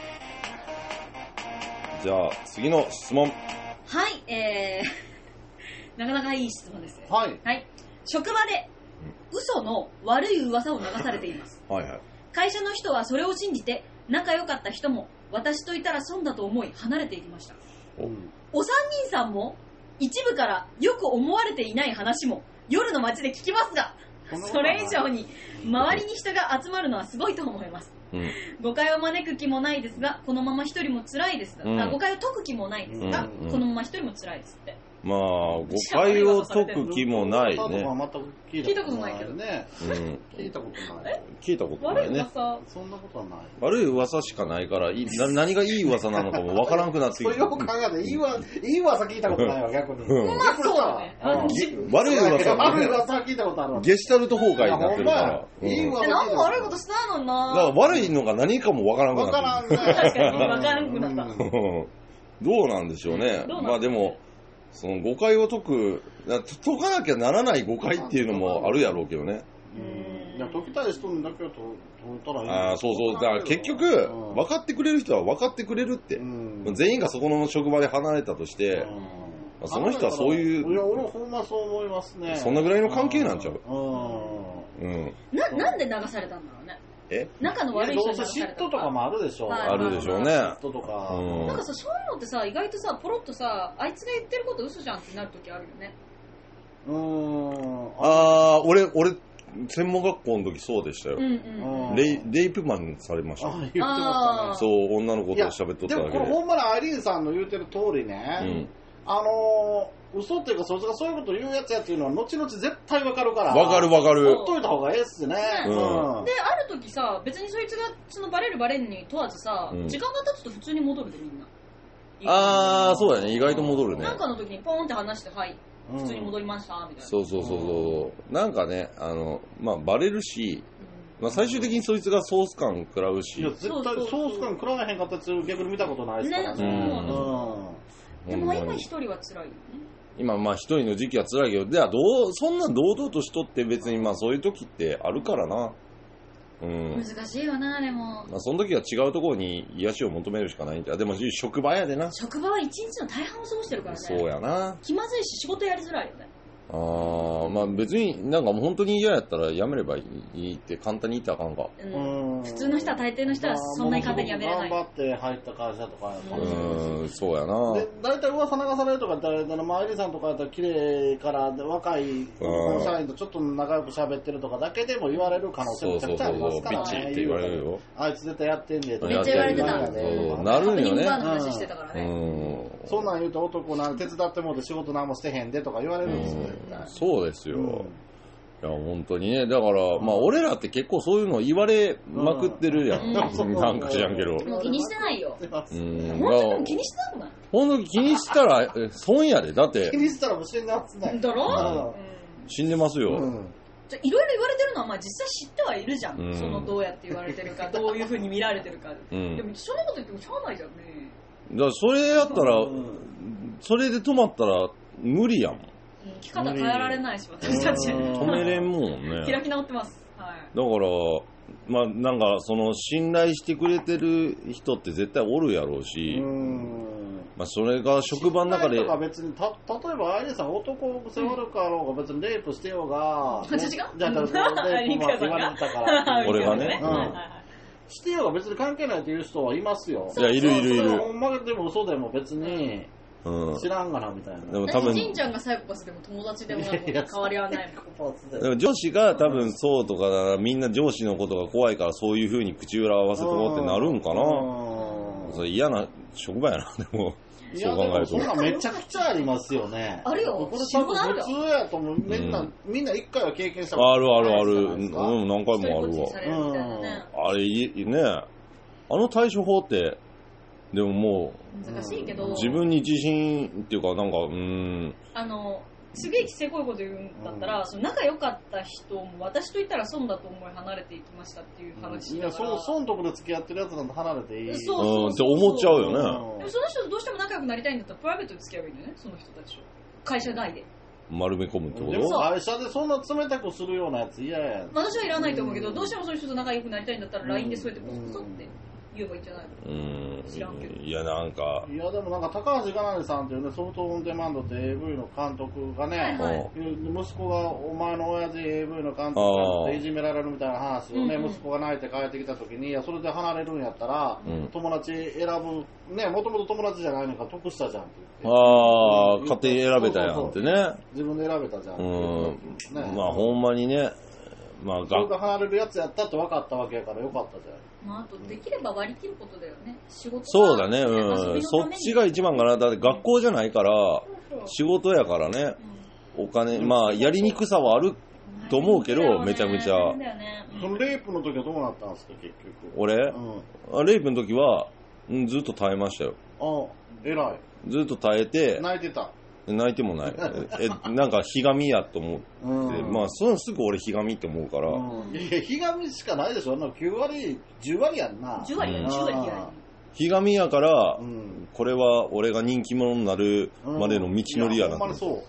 じゃあ、次の質問。 はい、えー、なかなかいい質問です。 はい。 はい。職場で嘘の悪い噂を流されています。 はいはい。 会社の人はそれを信じて、仲良かった人も私といたら損だと思い離れていきました。お、お三人さんも一部からよく思われていない話も夜の街で聞きますが、それ以上に周りに人が集まるのはすごいと思います。うん、誤解を招く気もないですが、このまま一人も辛いです、うん、あ誤解を解く気もないですが、うん、このまま一人も辛いですって。 まあ、誤解を解く気もないね。 聞いたことないけどね。 聞いたことない。 聞いたことないね。 悪い噂。 そんなことはない。 悪い噂しかないから、いな何がいい噂なのかもわからなくなってきて。 それよく考えて、いい噂、いい噂聞いたことないわ、逆に。 まあそうだね。 悪い噂。 悪い噂聞いたことあるわ。 ゲシュタルト崩壊になってるから。 いい噂。何も悪いことしてないのにな。 だから悪いのが何かもわからなくなってる。 わからん。確かにわからなくなった。 どうなんでしょうね。まあでも、その誤解を解く、解かなきゃならない誤解っていうのもあるやろうけどね。 うん。いや、解きたい人だけは解いたらいい。 ああ、そうそう。だから結局、分かってくれる人は分かってくれるって。全員がそこの職場で離れたとして、その人はそういう。 いや、俺ほんまそう思いますね。 そんなぐらいの関係なんちゃう？ うん。な、なんで流されたんだろうね。 え仲の悪い人に嫉妬とかもあるでしょ。 はい、あるでしょうね。 嫉妬とか、 うん。なんかさ、そういうのってさ、意外とさ、ポロッとさ、あいつが言ってること嘘じゃんってなるときあるよね。 うーん。 ああ、俺、俺、専門学校の時そうでしたよ。うんうんうん、レイ、レイプマンされました。 あ、言ってましたね。 そう、女の子と喋っとっただけで。 でもこれほんまにアイリーンさんの言うてる通りね、うん、あのー、嘘っていうかそいつがそういうこと言うやつやっていうのは後々絶対わかるから。 わかるわかる。 ほっといた方がええっすね。 うん、で、ある時さ、別にそいつがそのバレるバレんに問わずさ、うん、時間が経つと普通に戻るでみんな。 あー、そうだね。意外と戻るね。 なんかの時にポーンって話して、はい。 普通に戻りましたみたいな。 そうそうそうそう。なんかね、あの、まあ、バレるし、まあ、最終的にそいつがソース感食らうし。 いや、絶対ソース感食らわへんかったやつ逆に見たことないですからね。 でも今一人は辛いよね。 今まあ一人の時期は辛いけど、じゃあどう、そんな堂々としとって別にまあそういう時ってあるからな。うん、 難しいよな、でも。 まあ、その時は違うところに癒しを求めるしかないんだ。でも職場やでな。 職場は一日の大半を過ごしてるからね。 そうやな。 気まずいし仕事やりづらいよね。 ああ、まあ別になんかもう本当に嫌やったらやめればいいって簡単に言ってあかんか。 うん、普通の人は大抵の人はそんなに簡単にやめれない。 頑張って入った会社とかやったら。 うん、そうやな。 で、大体噂流されるとかって、マイリーさんとかやったら綺麗から若い社員とちょっと仲良く喋ってるとかだけでも言われる可能性もめちゃくちゃありますからね。 そうそうそう、ビッチって言われるよ。 あいつ絶対やってんでとめっちゃ言われてた。 そうなるんよね。 そんなん言うと男なん手伝ってもって仕事何もしてへんでとか言われるんですよ。 そうですよ。うん、いや本当にね、だからまあ俺らって結構そういうの言われまくってるやん。うん、なんか知らんけど。 もう気にしてないよ。うん。本当に気にしてなくない？ 本当に気にしたら損やで。だって気にしたらもう死んでますね。 だろ？ うん、死んでますよ。うん、 じゃいろいろ言われてるのはまあ実際知ってはいるじゃん。うん、そのどうやって言われてるか、どういう風に見られてるか。うん、でもそんなこと言ってもしゃあないじゃんね。 だからそれやったら、うん、それで止まったら無理やもん。 生き方変えられないし、私たち。 止めれんもんね。 開き直ってます。はい。 だから、まあなんか、その、信頼してくれてる人って絶対おるやろうし、うんまあそれが職場の中で。 とか別に、た、例えば、アイレさん男癖悪かろうが、別にレイプしてようが、 私がじゃあ、レイプは言われてたから。 俺がね。 してようが別に関係ないっていう人はいますよ。 いや、いるいるいる。 ほんまでも嘘でも別に、うん、知らんがなみたいな。 でも多分ジンちゃんがサイコパスでも友達でも変わりはないの。でも上司が多分そうとかならみんな上司のことが怖いからそういう風に口裏合わせとこうってなるんかな。それ嫌な職場やなでも。そう考えると。 そんなめちゃくちゃありますよね。 あるよ。 これ多分普通やと思う。みんな、うん、みんな一回は経験したことあるあるある。うん、何回もあるわ。うん、あれね、あの対処法ってでももう難しいけど自分に自信っていうかなんかうーんあのすげえせこいこと言うんだったら、うん、その仲良かった人も私と言ったら損だと思い離れていきましたっていう話だから、 うん、いやそ損得で付き合ってるやつなんて離れていいそうそうそうって思っちゃうよね、うん、 でもその人とどうしても仲良くなりたいんだったらプライベートで付き合えばいいんだよねその人たちと会社内で丸め込むってこと？ でも会社でそんな冷たくするようなやつ嫌や私はいらないと思うけど、うん、どうしてもそういう人と仲良くなりたいんだったら ライン でそうやってポソポソって言えばいいんじゃないの？うん知らんけど。 いやなんかいやでもなんか高橋がなりさんっていうねソフトオンデマンドって エーブイ の監督がね、はいはい、息子がお前の親父 エーブイ の監督っていじめられるみたいな話をね、うんうん、息子が泣いて帰ってきた時にいやそれで離れるんやったら、うん、友達選ぶねもともと友達じゃないのから得したじゃんって言ってああ勝手に選べたやんってね自分で選べたじゃんってうん、ね、まあほんまにねまあ、 それが離れるやつやったって分かったわけやからよかったじゃん。 まあ、あとできれば割り切ることだよね。仕事そうだね、うん。そっちが一番かな。だって学校じゃないから、うん、仕事やからね。うん、お金、まあ、やりにくさはあると思うけど、ね、めちゃめちゃ。 ねうん、そのレイプの時はどうなったんですか、結局。 俺、うん、レイプの時は、うん、ずっと耐えましたよ。 あ、偉い。 ずっと耐えて。 泣いてた。 泣いてもない。え、なんか、ひがみやと思って、うん、まあ、そのすぐ俺ひがみって思うから。うん、いや、ひがみしかないでしょ。きゅう割、じゅう割やんな。 じゅう割や、じゅう割ひがみ。 ひがみやから、うん、これは俺が人気者になるまでの道のりやな、うん、 ほんまにそう、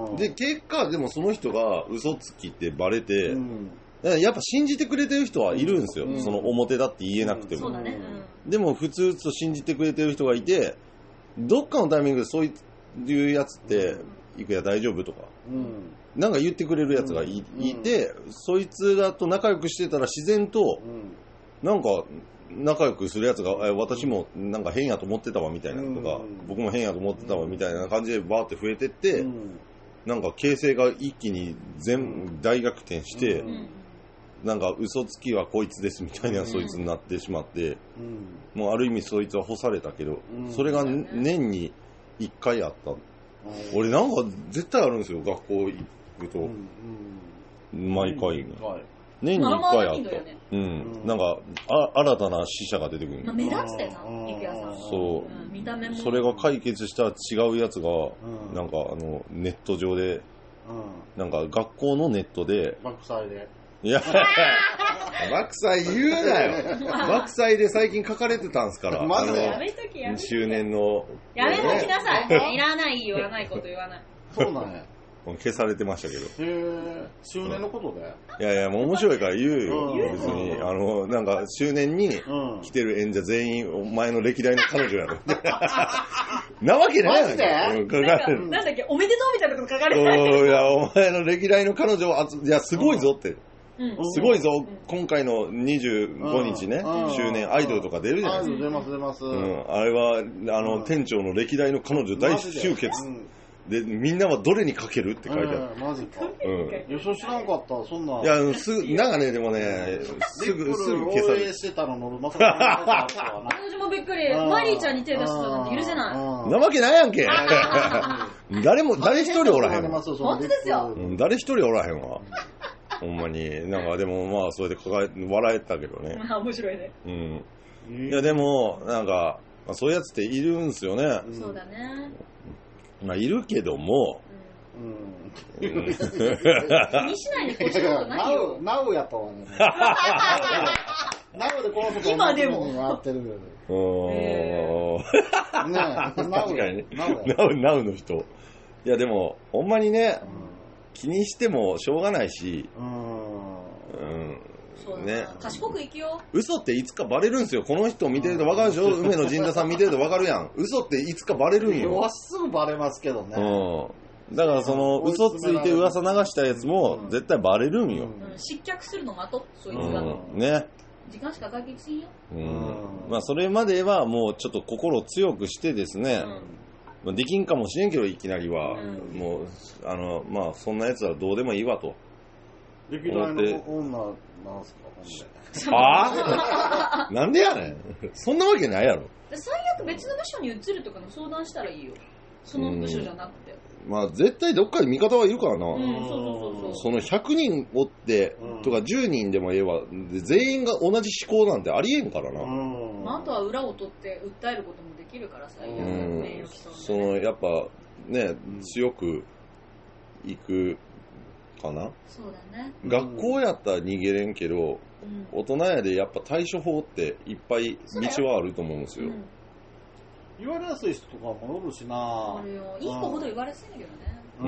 うん。で、結果、でもその人が嘘つきってバレて、うん、やっぱ信じてくれてる人はいるんですよ。うん、その表だって言えなくても。 そうだね。 でも、普通と信じてくれてる人がいて、どっかのタイミングでそういうやつって、いくや大丈夫とか、うん、なんか言ってくれるやつが い,、うん、いて、そいつらと仲良くしてたら自然と、うん、なんか仲良くするやつが私もなんか変やと思ってたわみたいなとか、うん、僕も変やと思ってたわみたいな感じでバーって増えてって、うん、なんか形勢が一気に全大逆転して、うん、なんか嘘つきはこいつですみたいなそいつになってしまって、うん、もうある意味そいつは干されたけど、うん、それが年にいっかいあった。俺なんか絶対あるんですよ学校行くと、うんうん、毎回、 はい、 年にいっかいあった。うん。なんか、あ新たな死者が出てくる。 まあ、目立つてな、郁弥さん。 そう。見た目も。それが解決したら違うやつが、なんか、あの、ネット上で、なんか、学校のネットで、 爆災で。 いや、爆災言うなよ。爆災で最近書かれてたんすから。 まずやめときやめとき。 周年の。 やめときなさい。いらない、言わないこと言わない。 そうなんや。 消されてましたけど。 へぇ周年のことでいやいや、もう面白いから言うよ。別に。あの、なんか、周年に来てる演者全員、お前の歴代の彼女やろ。なわけないやん。 マジで書かれる。なんだっけ、おめでとうみたいなこと書かれてる。 いや、お前の歴代の彼女を、いや、すごいぞって。すごいぞ、今回のにじゅうごにちね、周年アイドルとか出るじゃないですか。 出ます出ます。 あれは、あの、店長の歴代の彼女大集結。で、みんなはどれにかけるって書いてある。 マジか。うん。よし知らんかった、そんな。 いや、すぐ、なんかね、でもね、すぐ、すぐ消される。 してたの乗る、まさか。 彼女もびっくり。マリーちゃんに手出したなんて許せない。 なわけないやんけ。誰も、誰一人おらへんわ。 本当ですよ。 誰一人おらへんわ。ほんまに。なんか、でもまあ、それで抱え、笑えたけどね。 あ、面白いね。 うん。いや、でも、なんか、そういうやつっているんすよね。 そうだね。 まあ、いるけども、 うん。 気にしないでこっちのことないよ。 なおやとはね。なおでこの人今でも。 回ってるよね。 うーん。確かにね。なお、なおの人。いや、でも、ほんまにね、気にしてもしょうがないし、うん。 そうね。賢く生きよう。嘘っていつかバレるんすよ。この人見てると分かるでしょ。梅野陣田さん見てると分かるやん。嘘っていつかバレるんよ。 すぐバレますけどね。 うん。だからその嘘ついて噂流したやつも絶対バレるんよ。 うん、失脚するの待と、そいつが。 うん、ね。 時間しか解決しんよ。 うん。まあそれまではもうちょっと心を強くしてですね。うん、できんかもしれんけどいきなりは、うん、もうあのまあそんなやつはどうでもいいわと。 歴代の女なんすか、 ほんで。はぁなんでやねん。そんなわけないやろ。 最悪別の部署に移るとかの相談したらいいよ。その部署じゃなくて。 まあ絶対どっかに味方はいるからな。 うん、そうそうそうそう。 そのひゃくにんおって、とかじゅうにんでもええわ。全員が同じ思考なんてありえんからな。 うんまあ、あとは裏を取って訴えることもできるから最悪。名誉毀損。 そのやっぱね、強くいく。かなそうだね。 学校やったら逃げれんけど、うん、大人やでやっぱ対処法っていっぱい道はあると思うんですよ。うん、 言われやすい人とかもおるしな。 あるよ。いい子ほど言われやすいんだけどね。 うん。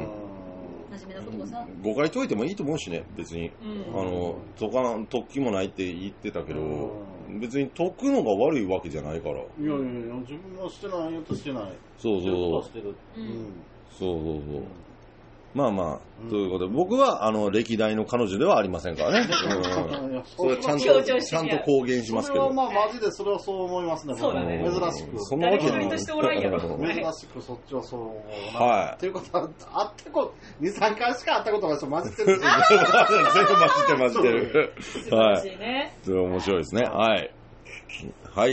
真面目なことがさ。 誤解解いてもいいと思うしね、別に。うん、あの、とか、突起もないって言ってたけど、うん、別に解くのが悪いわけじゃないから。いやいやいや、自分はしてないよとしてない。 そうそうそう。してる。うん。そうそうそう。まあまあ、ということで、僕は、あの、歴代の彼女ではありませんからね。うん、それはちゃんと、ちゃんと公言しますけど。 それはまあ、マジでそれはそう思いますね。 そうだね。 珍しく。 そんなわけない。 珍しくそっちはそう思うな。はい。 っていうことは、会ったこと、に、さんかいしか会ったことない人混じってる。全部混じって混じってる。 はい。ね。 それ面白いですね。はい。はい。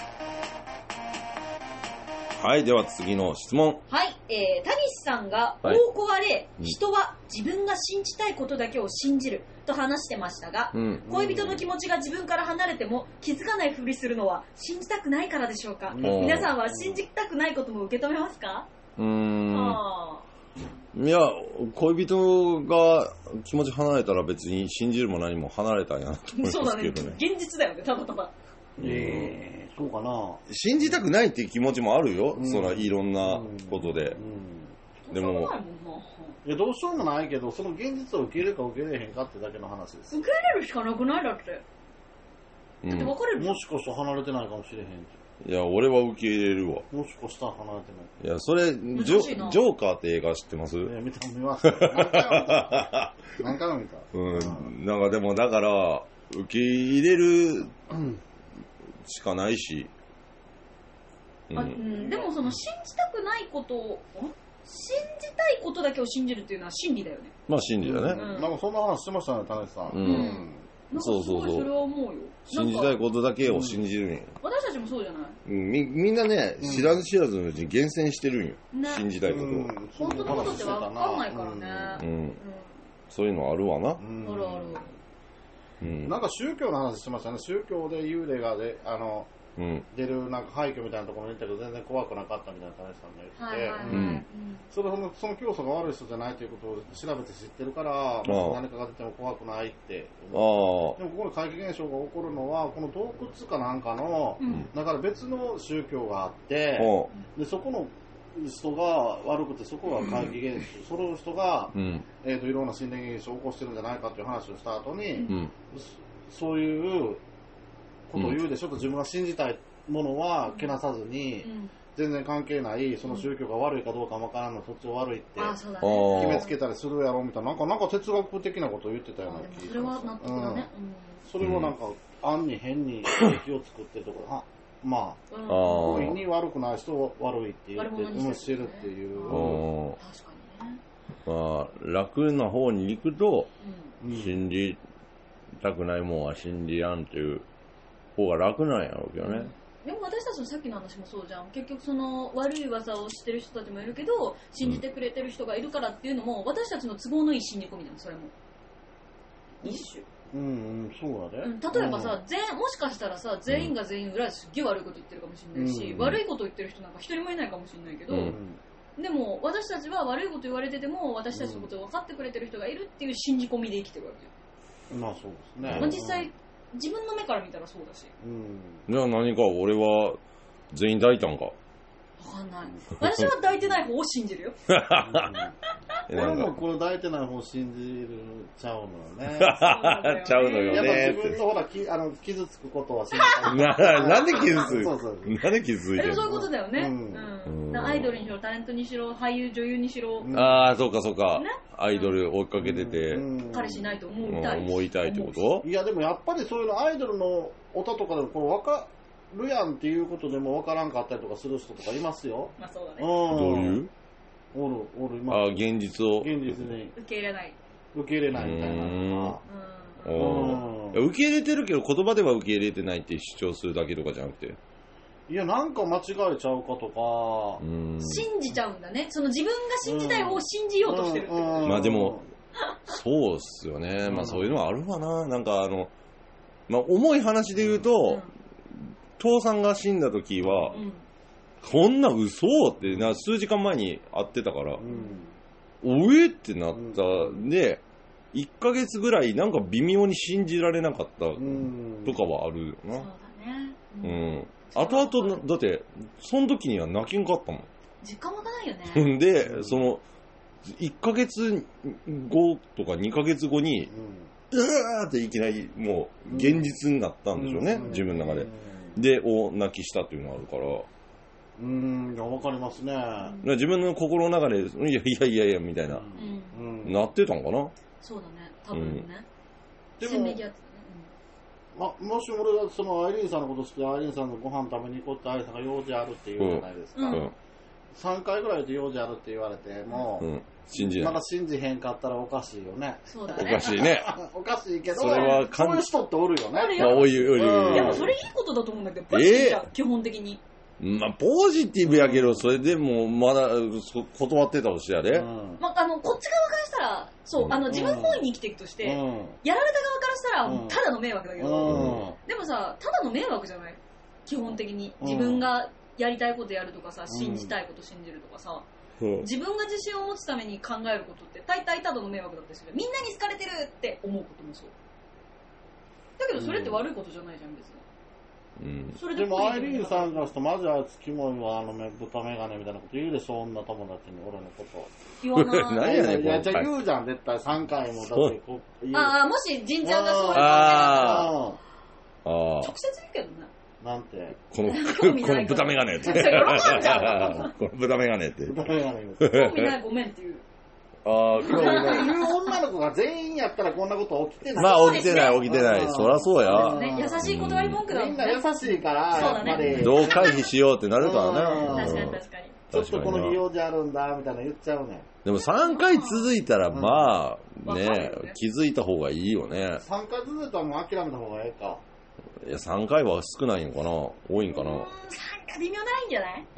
はい、では次の質問。 はい、えー、タニシさんが大壊れ、はい、人は自分が信じたいことだけを信じると話してましたが、うん、恋人の気持ちが自分から離れても気づかないふりするのは信じたくないからでしょうか。うん、皆さんは信じたくないことも受け止めますか？ うーん。あいや、恋人が気持ち離れたら別に信じるも何も離れたんやなと思いますけどね。そうだね。 現実だよね、ただただ。 えー、そうかな。 信じたくないっていう気持ちもあるよ、うん、そらいろんなことで、うん、でもいやどうしようもないけどその現実を受け入れるか受け入れへんかってだけの話です。 受け入れるしかなくないだって、うん、だって別れる。 もしかしたら離れてないかもしれへん。 いや俺は受け入れるわ。 もしかしたら離れてない。 いやそれジョ、ジョーカーって映画知ってます？いや見た見ました。何回も見た。何回も見た。 うん、なんかでもだから受け入れる、うんしかないし、 うんあうん、でもその信じたくないことを信じたいことだけを信じるっていうのは真理だよね。 まあ真理だね、 うん、なんかそんな話してましたね、田中さん、うんうんなんかすごいそれは思うよ。 信じたいことだけを信じるんよ、 うん、私たちもそうじゃない、 うん、み, みんなね、うん、知らず知らずのうちに厳選してるんよ、ね、信じたいことを、 うん、本当のことって分かんないからね、うんうんそういうのあるわな。あるある。 うん、なんか宗教の話してましたね。宗教で幽霊がであの、うん、出るなんか廃墟みたいなところに行ったけど全然怖くなかったみたいな話さんが言ってて、うん、それその教祖が悪い人じゃないということを調べて知ってるから、何かが出ても怖くないって思って。でもここで怪奇現象が起こるのはこの洞窟かなんかの、うん、だから別の宗教があって、でそこの人が悪くてそこが怪奇現象、その人が、うん、えーといろんな心霊現象を起こしてるんじゃないかという話をした後に、うん、そういうことを言うでしょと、自分が信じたいものはけなさずに、うん、全然関係ないその宗教が悪いかどうかわからんの、そっちを悪いって決めつけたりするやろみたいな、なんかなんか哲学的なことを言ってたような気がします。それは納得だね、うん、それをなんか暗に変に気を作ってるところ、あまあ、故意に悪くない人を悪いって言って無視してるっていう。 確かにね。 まあ、楽な方に行くと、うん、信じたくないもんは信じやんっていう方が楽なんやろうけどね。 うん、でも私たちのさっきの話もそうじゃん。結局その悪い技をしてる人たちもいるけど、信じてくれてる人がいるからっていうのも、私たちの都合のいい信じ込みなの、それも。一種。 うんうん、そうだね。 例えばさ、うん、全もしかしたらさ、全員が全員裏ですっげえ悪いこと言ってるかもしれないし、うん、悪いこと言ってる人なんか一人もいないかもしれないけど、うん、でも私たちは悪いこと言われてても私たちのことを分かってくれてる人がいるっていう信じ込みで生きてるわけよ。 まあそうですね。 まあ、実際自分の目から見たらそうだし。 うん、じゃあ何か俺は全員抱いたんか。 わかんない。私は抱いてない方を信じるよ。 俺もこの抱いてない方を信じるちゃうのよね。 ちゃうのよね。 やっぱ自分のほらきあの傷つくことは信じたい。なんで傷つく？そうそう。なんで傷ついてるの？ そういうことだよね。うん。アイドルにしろ、タレントにしろ、俳優、女優にしろ。 ああ、そうかそうか。アイドル追いかけてて、 彼氏いないと思いたい。 思いたいってこと？ いやでもやっぱりそういうのアイドルの歌とかでもこうわかるやんっていうことでもわからんかったりとかする人とかいますよ。 まあそうだね。 どういう？ おるおる今。 ああ現実を。 現実に受け入れない。 受け入れないみたいなのが。うん。受け入れてるけど言葉では受け入れてないって主張するだけとかじゃなくて。 いやなんか間違えちゃうかとか。 信じちゃうんだね。その自分が信じたい方を信じようとしてるってこと。 まあでもそうっすよね。まあそういうのはあるわな。なんかあのまあ重い話で言うと。うん父さんが死んだ時は、うん、こんな嘘ってな数時間前に会ってたから、うん、おえってなったんでいっかげつぐらいなんか微妙に信じられなかったとかはあるよな。 そうだね。 うん。後々だってその時には泣きんかったもん。 実感湧かないよね。 でそのいっかげつごとかにかげつごに、うん、うわーっていきなりもう現実になったんでしょうね、うん、自分の中で。で、大泣きしたっていうのがあるから。 うーん、わかりますね。 自分の心の中で、いやいやいやいや、みたいな、うん、なってたんかな。 そうだね、多分ね。 うん、でも、ねうんま、もし俺がそのアイリーンさんのことして、アイリーンさんのご飯食べに行こうってアイリーンさんが用事あるって言うじゃないですか。うんうん、さんかいぐらいで用事あるって言われても、うん、信じない。まだ信じへんかったらおかしいよね。 そうだね。 おかしいね。 おかしいけど、それはそういう人っておるよね。 まあ、おいおいおい。 でもそれいいことだと思うんだけど、ポジティブじゃん、基本的に。 まあ、ポジティブやけど、それでもまだ断ってたとしてやで。うん、 まあ、あの、こっち側からしたら、そう、あの、自分本位に生きていくとして、うん、やられた側からしたら、ただの迷惑だけど、うん、でもさ、ただの迷惑じゃない基本的に。自分がやりたいことやるとかさ、信じたいこと信じるとかさ、自分が自信を持つために考えることって大体ただの迷惑だったりする。みんなに好かれてるって思うこともそうだけど、それって悪いことじゃないじゃん別に、 うん、それ で, でもアイリーンさんからするとマジあいつキモいわあの豚メガネみたいなこと言うでしょ女友達に俺のこと言わない何やねんいやじゃあ言うじゃん絶対さんかいもだってこうああもしジンちゃんがそういう感じだったら直接言うけどねなんてこのこの豚メガネってこの豚メガネって豚メガネ興味ないごめんっていうああ、そういう女の子が全員やったらこんなこと起きてない。 まあ起きてない起きてない。そりゃそうや。 ね、優しい断り文句だもんね。 みんな優しいから、 そうだね。 どう回避しようってなるからね。確かに確かに。 ちょっとこの日用事あるんだみたいな言っちゃうね。 でもさんかい続いたらまあね、気づいた方がいいよね。 さんかい続いたらもう諦めた方がいいか。 いやさんかいは少ないのかな多いんかな。 さんかい微妙ないんじゃない？ うん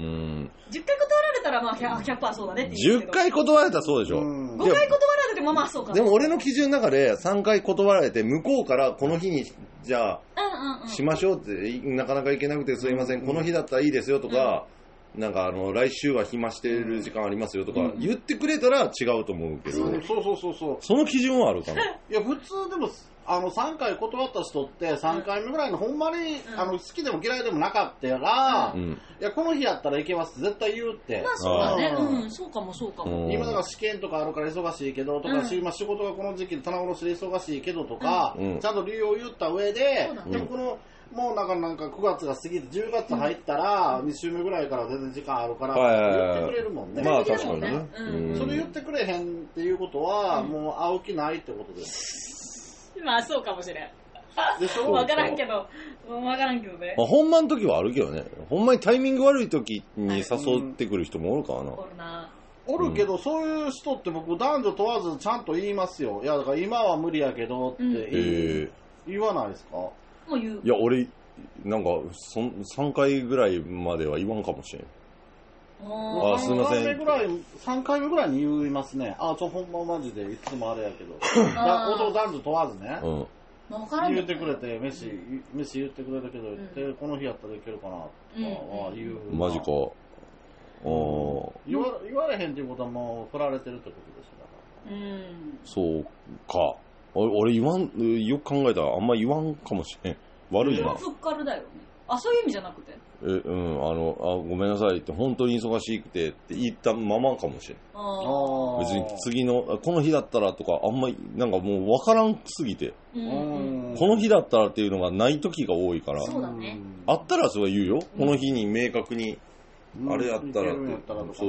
じゅっかい断られたらまあ ひゃくパーセント そうだねって言うけど。 じゅっかい断られたらそうでしょ。 ごかい断られてもまあそうか。 でも俺の基準の中でさんかい断られて、向こうからこの日にじゃあしましょうってなかなか行けなくてすいません、この日だったらいいですよとか、なんかあの来週は暇してる時間ありますよとか言ってくれたら違うと思うけど、 そうそうそうそう。 その基準はあるかな。 いや普通でもあのさんかい断った人ってさんかいめぐらいのほんまに、うん、あの好きでも嫌いでもなかったら、うん、いやこの日やったら行けますって絶対言うって。 まあそうだね。うん、そうかもそうかも。 今だから試験とかあるから忙しいけどとか、うん、今仕事がこの時期で棚卸しで忙しいけどとか、うん、ちゃんと理由を言った上で、うん、でもこのもうなんかなんかくがつが過ぎてじゅうがつ入ったらに週目ぐらいから全然時間あるから言ってくれるもんね。 まあ確かにね。 うん、それ言ってくれへんっていうことは、うん、もう会う気ないってことです。 まあそうかもしれん。でしょ？わからんけど、わからんけどね。 まあ、ほんまの時はあるけどね。ほんまにタイミング悪い時に誘ってくる人もおるからな。 おるな。 おるけど、うん、そういう人って僕男女問わずちゃんと言いますよ。いやだから今は無理やけどって言,、うん、言わないですか？もう言う。 いや俺なんかそさんかいぐらいまでは言わんかもしれん。 ああすみません。さんかいめぐらいさんかいめぐらいに言いますね。あちょほんまマジでいつもあれやけど。男男女問わずね。うん。言ってくれて飯飯言ってくれたけど言って、うん、この日やったらいけるかなとかは言う。 マジか。ああ。 言わ言われへんっていうことはもう振られてるってことでしょだから。 うん。 そうか。俺俺言わんよく考えたらあんま言わんかもしれん。悪いな。 ふっかるだよね。あ、そういう意味じゃなくて。 え、うん、あの、あ、ごめんなさいって、本当に忙しくてって言ったままかもしれん。あ別に次の、この日だったらとか、あんまり、なんかもう分からんすぎて。うんこの日だったらっていうのがない時が多いから。 そうだね。 あったらそれは言うよ。この日に明確に、あれやったらって。うん、そう。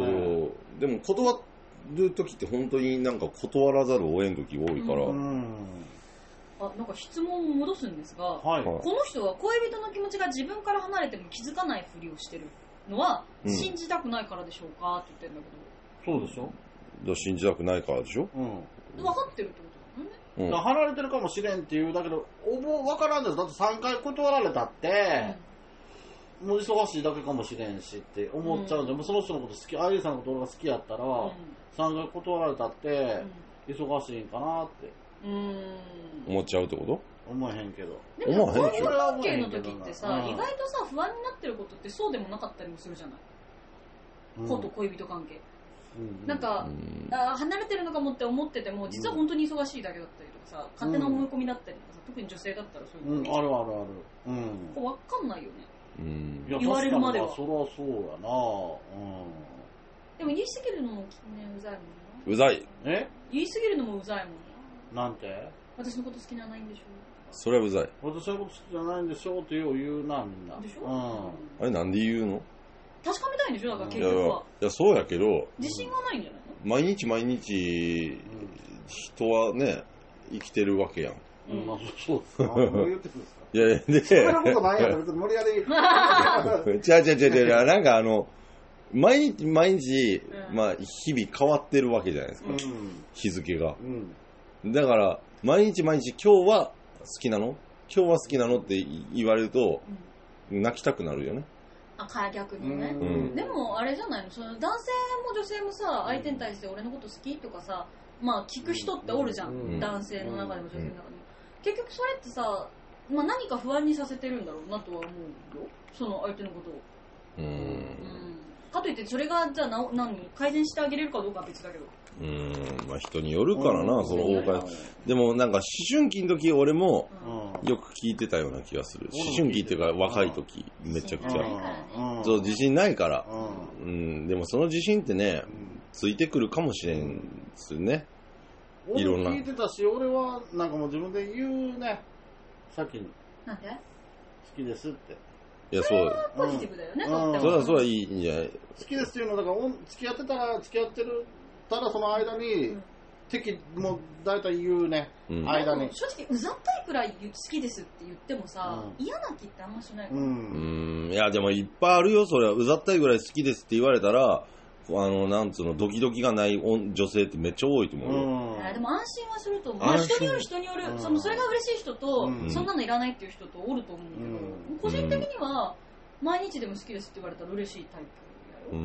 でも断る時って本当になんか断らざるを得ん時が多いから。うんあなんか質問を戻すんですが、はい、この人は恋人の気持ちが自分から離れても気づかないふりをしてるのは、うん、信じたくないからでしょうかって言ってるんだけど。そうでしょ。 だから信じたくないからでしょ。 うん。分かってるってことだよね。 うん、だから離れてるかもしれんっていうだけど、おぼ分からんです。だってさんかい断られたって、うん、もう忙しいだけかもしれんしって思っちゃうんで、うん、もうその人のこと好き、アイリーさんのこと俺が好きやったら、うん、さんかい断られたって、うん、忙しいんかなって。うーん思っちゃうってこと？ 思えへんけど。 でも恋人関係の時ってさ、意外とさ不安になってることってそうでもなかったりもするじゃない。うん、恋と恋人関係。うん、なんか、うん、あ離れてるのかもって思ってても実は本当に忙しいだけだったりとかさ、勝手な思い込みだったりとかさ、特に女性だったらそういうの、 うん、あるあるある。 うん。こう分かんないよね。 うん。 言われるまでは。 そりゃそうやな。うん。 でも言い過ぎるのもねうざいもんな。 うざい。 え？ 言い過ぎるのもうざいもんな。 なんて？ 私のこと好きじゃないんでしょう。 それはうざい。 私のこと好きじゃないんでしょうってよう言うなみんな。 でしょ？ うん。あれなんで言うの？ 確かめたいんでしょだから結局は。 いやそうやけど。 自信がないんじゃないの？ 毎日毎日、人はね生きてるわけやん。 うん、まあそうですか。何を言ってるんですか。 いやいやで。 そんなことないやろ別に無理やり。 違う違う違う違うなんかあの。毎日毎日、うん、まあ日々変わってるわけじゃないですか、うん、日付が、うん、だから毎日毎日今日は好きなの今日は好きなのって言われると、うん、泣きたくなるよね。 あ逆にね、うん、でもあれじゃないのその男性も女性もさ相手に対して俺のこと好きとかさまあ聞く人っておるじゃん、うん、男性の中でも女性の中でも、結局それってさ、まあ、何か不安にさせてるんだろうなとは思うよその相手のことをうん、うんかといってそれがじゃあな何改善してあげれるかどうかは別だけどうーんまあ人によるからな、うん、その崩壊でもなんか思春期の時俺もよく聞いてたような気がする、うん、思春期っていうか若い時めちゃくちゃ、うん、そう自信ないから、うんうん、でもその自信ってね、うん、ついてくるかもしれんですね。 いろんな俺聞いてたし俺はなんかもう自分で言うね先になんで好きですっていやそう。 ポジティブだよね。 うん、それはそれはいいんじゃない。 好きですっていうのだから付き合ってたら付き合ってるたらその間に、うん、敵も大体言うね、うん、間に。 正直うざったいくらい好きですって言ってもさ、うん、嫌な気ってあんましないから。うん。 うんいやでもいっぱいあるよそれはうざったいぐらい好きですって言われたら。あのなんつうのドキドキがない女性ってめっちゃ多いと思うよ、 うん、でも安心はすると思う、まあ、人による人による、うん、そのそれが嬉しい人と、うん、そんなのいらないっていう人とおると思うけど、うん、個人的には毎日でも好きですって言われたら嬉しいタイプうん。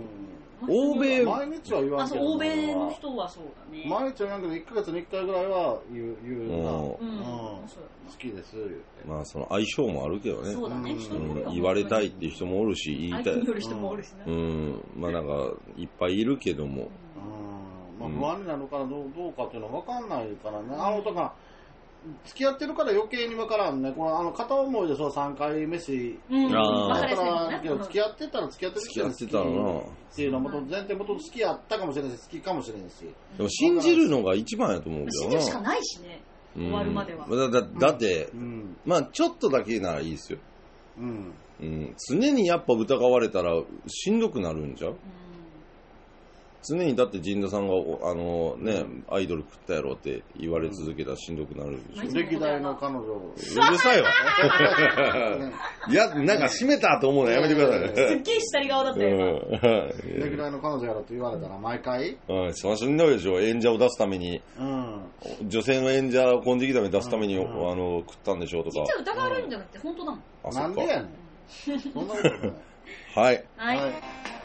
欧米毎日は言わんけど。 欧米の人はそうだね。 毎日は言わんけどいっかげつにいっかいぐらいは言う言うな。うん。好きです言うて。 まあその相性もあるけどね。 そうだね。 言われたいっていう人もおるし、言いたい。 言う人もおるしな。 うん。まあなんかいっぱいいるけども。 うん。まあ不安になるからどうどうかっていうのは分かんないからね。あのとか。付き合ってるから余計に分からんね。このあの片思いでそうさんかい飯、うん、あだからけど付き合ってたら付き合って付き合ってたらなっていうのも前提元々好きやったかもしれないし好きかもしれないし。 でも信じるのが一番やと思うけどな。 信じるしかないしね。終わるまでは。 だだだって、うん、まあちょっとだけならいいですよ。うんうん、常にやっぱ疑われたらしんどくなるんじゃう。うん常にだって陣田さんがあの、ね、アイドル食ったやろって言われ続けたらしんどくなるでしょ。 歴代の彼女うるさいわいやなんか閉めたと思うのやめてくださいね。 すっげえ下り顔だったよ今。歴代の彼女やろって言われたら毎回うん、そのしんどいでしょ。演者を出すために、うん、女性の演者を金色玉に出すために、うん、あの食ったんでしょうとか。 実は疑われるんじゃなくて本当だもん。 あ、そっか。なんでやねんそんなことないはいはい、はい、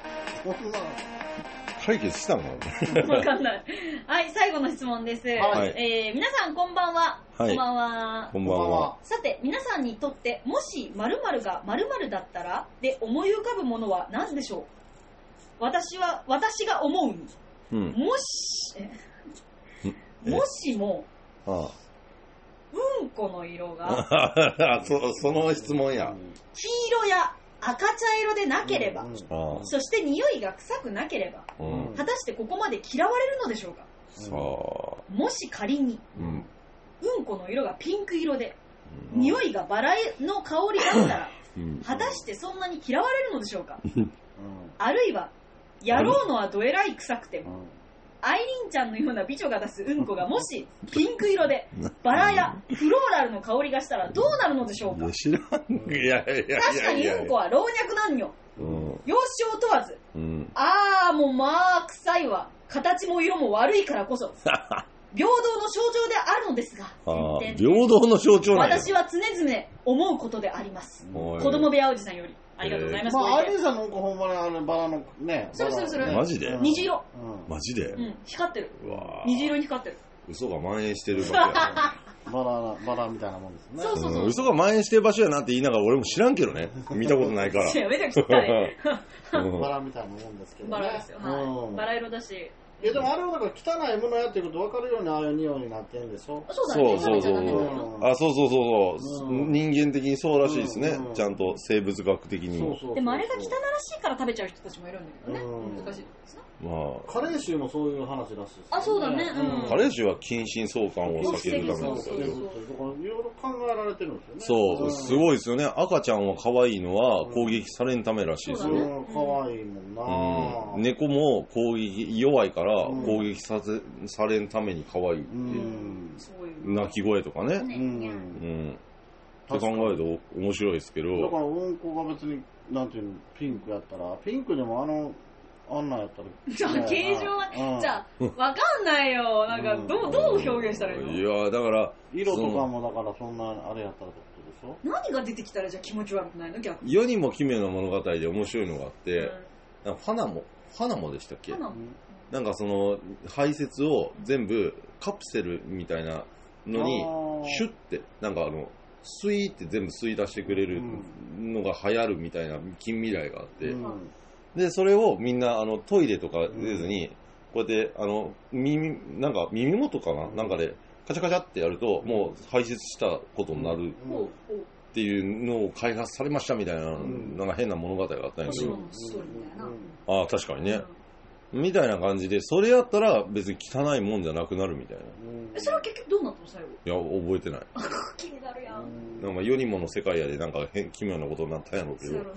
解決したのわかんない。はい、最後の質問です。はい、えー、皆さんこんばんは。はい、こんばんは。 こんばんは。 さて、皆さんにとってもし〇〇が〇〇だったらで思い浮かぶものは何でしょう。私は私が思うに、うん、もしもしも、ああうんこの色がそ, その質問や。 黄色や赤茶色でなければ、うんうん、そして匂いが臭くなければ、うん、果たしてここまで嫌われるのでしょうか。さあもし仮に、うん、うんこの色がピンク色で、うん、匂いがバラの香りだったら、うん、果たしてそんなに嫌われるのでしょうか、うん、あるいはやろうのはどえらい臭くても、うんアイリンちゃんのような美女が出すうんこがもしピンク色でバラやフローラルの香りがしたらどうなるのでしょうか。 知らん。いやいやいや確かにうんこは老若男女、うん、幼少問わず、うん、あーもうまあ臭いわ。形も色も悪いからこそ平等の象徴であるのですが平等の象徴なんや。 私は常々思うことであります。子供部屋おじさんよりありがとうございます。 まあ、アイリンさんのうんこほんまにあのバラのね。 それそれそれ。 マジで虹色。 マジでうん。光ってる。虹色に光ってる。 嘘が蔓延してる場所や。 バラ、バラみたいなもんですね。 そうそうそう。 嘘が蔓延してる場所やなって言いながら俺も知らんけどね。見たことないから。 いや、めちゃくちゃ汚い。 バラみたいなもんですけどね。 バラですよ。はい。バラ色だし。 いやでもあれはだから汚いものやっていうこと分かるようにああいう匂いになってるんでしょ。 そうだね。 そうそうそう。あ、そうそうそうそう。人間的にそうらしいですね。ちゃんと生物学的にも。 でもあれが汚らしいから食べちゃう人たちもいるんだけどね。難しいですね。 まあ、 カレー臭もそういう話らしいです、ね。 あ、そうだね。 うん、カレー臭は近親相関を避けるためとかそうそうそう。いろいろ考えられてるんですよね。 そう、すごいですよね。赤ちゃんは可愛いのは攻撃されんためらしいですよ。 うん、可愛いもんな、 うん。猫も攻撃弱いから攻撃させされんために可愛いっていう。うん、鳴き声とかね。うん。うんって考えると面白いですけど。 だからうんこが別になんていうのピンクやったらピンクでもあのあんなんやったら、 じゃあ形状は、うん、じゃあわかんないよ。なんかどう、うん、どう表現したらいいの。 いやだから色とかもだからそんなあれやったらってことでしょ。 何が出てきたらじゃあ気持ち悪くないの逆に。 世にも奇妙な物語で面白いのがあって、うん、ファナモファナモでしたっけ。ファナモなんかその排泄を全部カプセルみたいなのにシュッてなんかあのスイーって全部吸い出してくれるのが流行るみたいな近未来があって、うん、でそれをみんなあのトイレとか出ずに、うん、こうやってあの耳なんか耳元かな、うん、なんかでカチャカチャってやるともう排泄したことになるっていうのを開発されましたみたいな、うん、なんか変な物語があったんやけど、うん、ああ確かにね、うんみたいな感じで、それやったら別に汚いもんじゃなくなるみたいな。 え、それは結局どうなったの最後。 いや、覚えてない。 気になるやん。 なんか世にもの世界やでなんか変奇妙なことになったんやろうけど。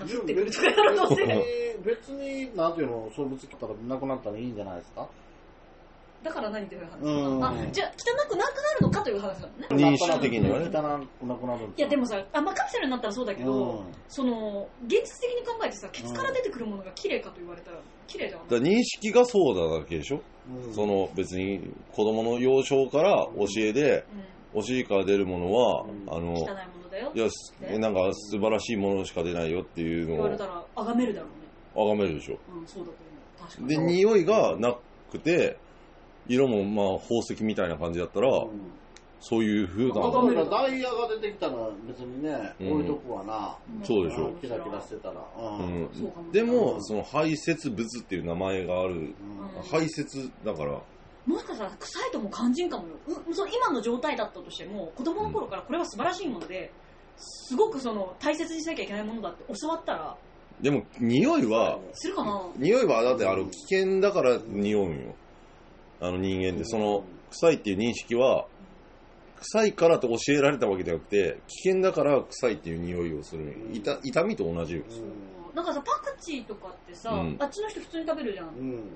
別に、なんていうの、そうぶつけたらなくなったらいいんじゃないですか。 だから何という話、うん、あ、じゃあ汚くなくなるのかという話だもんね。 認識的にはね。 汚くなくなる。 いやでもさ、あ、まあ、カプセルになったらそうだけど、うん、その現実的に考えてさ、ケツから出てくるものが綺麗かと言われたら綺麗じゃん。 だから認識がそうだだけでしょ。うん、その別に子供の幼少から教えで、うん、お尻から出るものは、うん、あの汚いものだよ。いやなんか素晴らしいものしか出ないよっていうのを。 言われたら崇めるだろうね。 崇めるでしょ。 うん、そうだと思う。確かに。 で、匂いがなくて、色もまあ宝石みたいな感じだったら、うん、そういう風な。 だからダイヤが出てきたら別にね、うん、置いとくわな。 そうでしょ。 キラキラしてたら。うんうん、でも、その排泄物っていう名前がある。うん、排泄だから。 もしかしたら臭いとも肝心かもよ。うその今の状態だったとしても、子供の頃からこれは素晴らしいもので、すごくその大切にしなきゃいけないものだって教わったら。 でも、匂いは、 するかな？ 匂いはだってあの危険だから匂うんよ。あの人間って、その臭いっていう認識は、臭いからと教えられたわけじゃなくて、危険だから臭いっていう匂いをする。痛, 痛みと同じよ。 だからさ、パクチーとかってさ、うん、あっちの人普通に食べるじゃん、うん、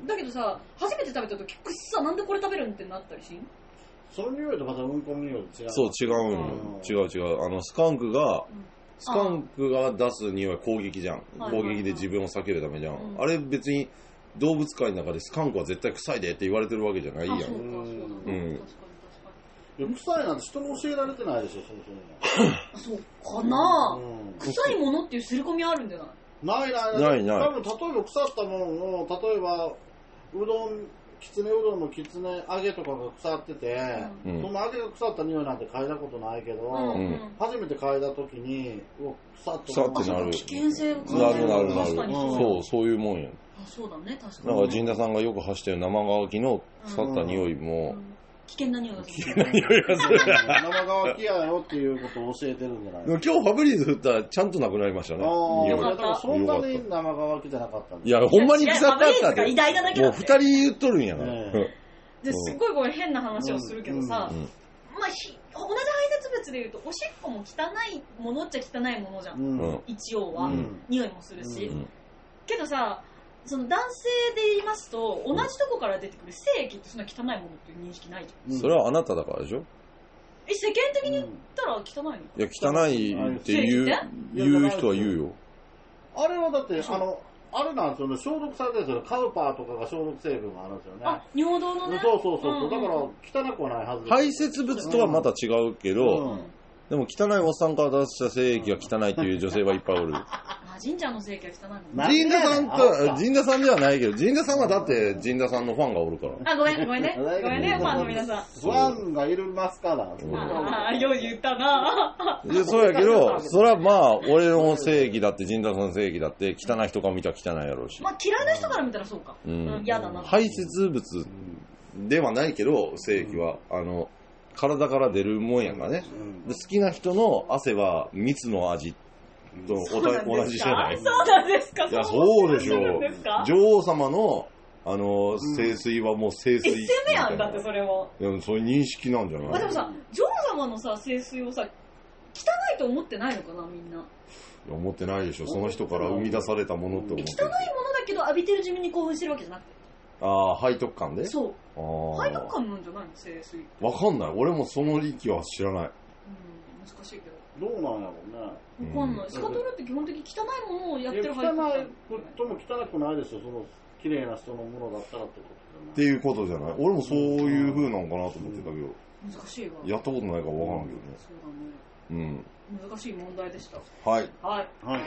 だけどさ、初めて食べた時くっさ、なんでこれ食べるんってなったりしん？ その匂いとまたうんこの匂いと違う。 そう、違うんよ。違う違う。あの、スカンクが、うん、スカンクが出す匂いは攻撃じゃん。攻撃で自分を避けるためじゃん。はいはいはい、あれ別に動物界の中でスカンクは絶対臭いでって言われてるわけじゃないやん。そうか、そうだ。うん。確かに確かに。いや、臭いなんて人に教えられてないでしょ、そもそも。そうかな、うん、臭いものっていう刷り込みあるんじゃない？ ないないないない。 多分例えば腐ったものを、例えばうどん、きつねうどんのきつね揚げとかが腐ってて、うん、その揚げが腐った匂いなんて嗅いだことないけど、うん、初めて嗅いだ時に腐って腐ってなる。 危険性を感じる。なるなるなる。確かにそう、そういうもんや。 あ、そうだね、確かに。 だから陣田さんがよく走ってる生乾きの腐った匂いも、うんうん、 危険な匂いがする。 危険な匂いがする。 生乾きやよっていうことを教えてるんじゃない今日ファブリーズ振ったらちゃんとなくなりましたね。 ああ、よかった。そんなに生乾きじゃなかったんいや、ほんまに臭かったって。 偉大なだけだって。 もう二人言っとるんやから。ね、 ですっごいこれ変な話をするけどさ、うんうん、まあひ同じ排泄物でいうとおしっこも汚いものっちゃ汚いものじゃん、うん、一応は、うん、匂いもするし、うん、けどさ、その男性で言いますと同じとこから出てくる精液ってそんな汚いものっていう認識ないじゃん、 うん、それはあなただからでしょ。 え、世間的に言ったら汚いの？いや、汚いって言う、言う人は言うよ。 あれはだってあのあれなんですよね、消毒されてるんですよね。カウパーとかが消毒成分があるんですよね。 あ、尿道のね。 そうそうそう。うんうん、だから汚くはないはず。 排泄物とはまた違うけど、うん、でも汚いおっさんから出した精液が汚いっていう女性はいっぱいおる。 あ、神ちゃんの精液は汚いのね。神田さんと、神田さんではないけど、神田さんはだって神田さんのファンがおるから。 あ、ごめん、ごめんね。ごめんね、ファンの皆さん。 ファンがいるますから。 ああ、よう言ったな。 いや、そうやけど、それはまあ、俺の正義だって、神田さんの正義だって、汚い人から見たら汚いやろうし。 まあ、嫌いな人から見たらそうか。うん。嫌だな。 排泄物ではないけど、正義は、あの、体から出るもんやからね。好きな人の汗は蜜の味。と同じじゃない。 そうなんですか。 いや、そうでしょう。女王様の、あの、聖水はもう聖水。 え、攻めやんだってそれは。 いや、そういう認識なんじゃない？ あ、でもさ、女王様のさ、聖水をさ、汚いと思ってないのかな、みんな。いや、思ってないでしょ。その人から生み出されたものって思って。 汚いものだけど浴びてる自分に興奮してるわけじゃなくて。 ああ、背徳感で？ そう。背徳感なんじゃないの、聖水。 わかんない。俺もその域は知らない。うん、 難しいけど。 どうなんやろうね。 わかんない。スカトルって基本的に汚いものをやってる背徳感。汚いとも汚くないですよ。その綺麗な人のものだったらってことじゃない。 っていうことじゃない。俺もそういう風なんかなと思ってたけど。 難しいわ。 やったことないからわからんけどね。 そうだね。うん。難しい問題でした。 はい。 はい。はい。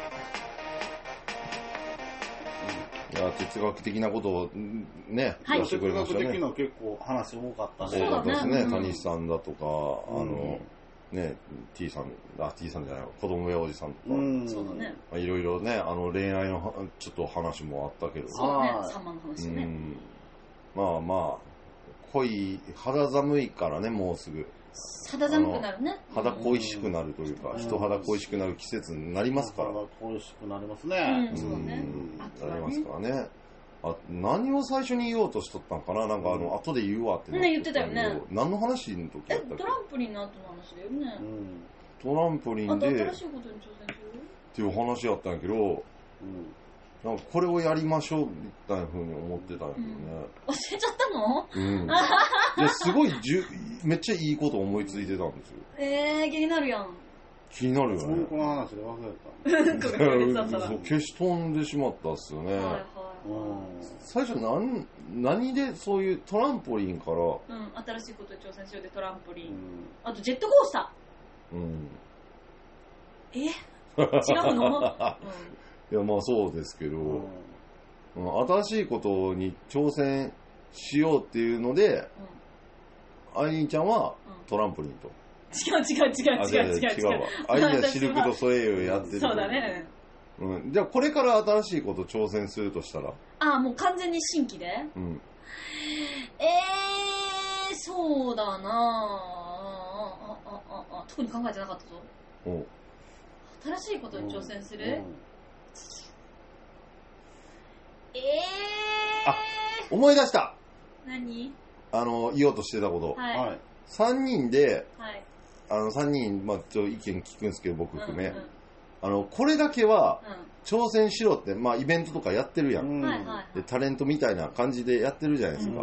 いや、哲学的なことをね、出してくれましたね。 哲学的な結構話多かったね。そうですね。谷さんだとか、あの、ね、T さん、あ、T さんじゃない、子供やおじさんとか、 うん、そうだね。 いろいろね、あの恋愛のちょっと話もあったけど、 そうだね、さんまの話ね。うん、 まあまあ、恋、肌寒いからね、もうすぐ。 肌寒くなるね。 肌恋しくなるというか、うん、人肌恋しくなる季節になりますから。 肌恋しくなりますね。 うん、そうだね。 なりますからね。あ、何を最初に言おうとしとったんかな、なんかあの、後で言うわってね、言ってたよね。 何の話の時だったっけ？ え、トランポリンの後の話だよね。うん、 トランポリンで、 新しいことに挑戦するっていう話やったんやけど、うん、なんかこれをやりましょうみたいな風に思ってたんやけどね。 うん、忘れちゃったの？ うん。いや、すごいじゅ、めっちゃいいこと思いついてたんですよ。 えー、気になるやん。 気になるよね。 この話で忘れた。 そう消し飛んでしまったっすよね。はいはい、最初何、何でそういうトランポリンから、うん、 新しいことに挑戦しようでトランポリン、うん、あとジェットコースター、うん、え違うの、うん、 いやまあそうですけど、うん、 うん、新しいことに挑戦しようっていうので、うん、アイリンちゃんはトランポリンと。 違う違う違う違う違う違う。違うわ。 アイリンはシルクとソエイユをやってる。 そうだね。 うん。じゃあこれから新しいこと挑戦するとしたら？ ああ、もう完全に新規で？うん。えー、そうだなああああ特に考えてなかったぞ。お新しいことに挑戦する？うんうん、えー。 あ、思い出した。 何？ あの、言おうとしてたこと。はい。さんにんで、はい、あの、さんにん、まあ、ちょっと意見聞くんですけど、僕含め。うんうん、あの、これだけは、挑戦しろって、まあ、イベントとかやってるやん。うん、で、タレントみたいな感じでやってるじゃないですか。うん、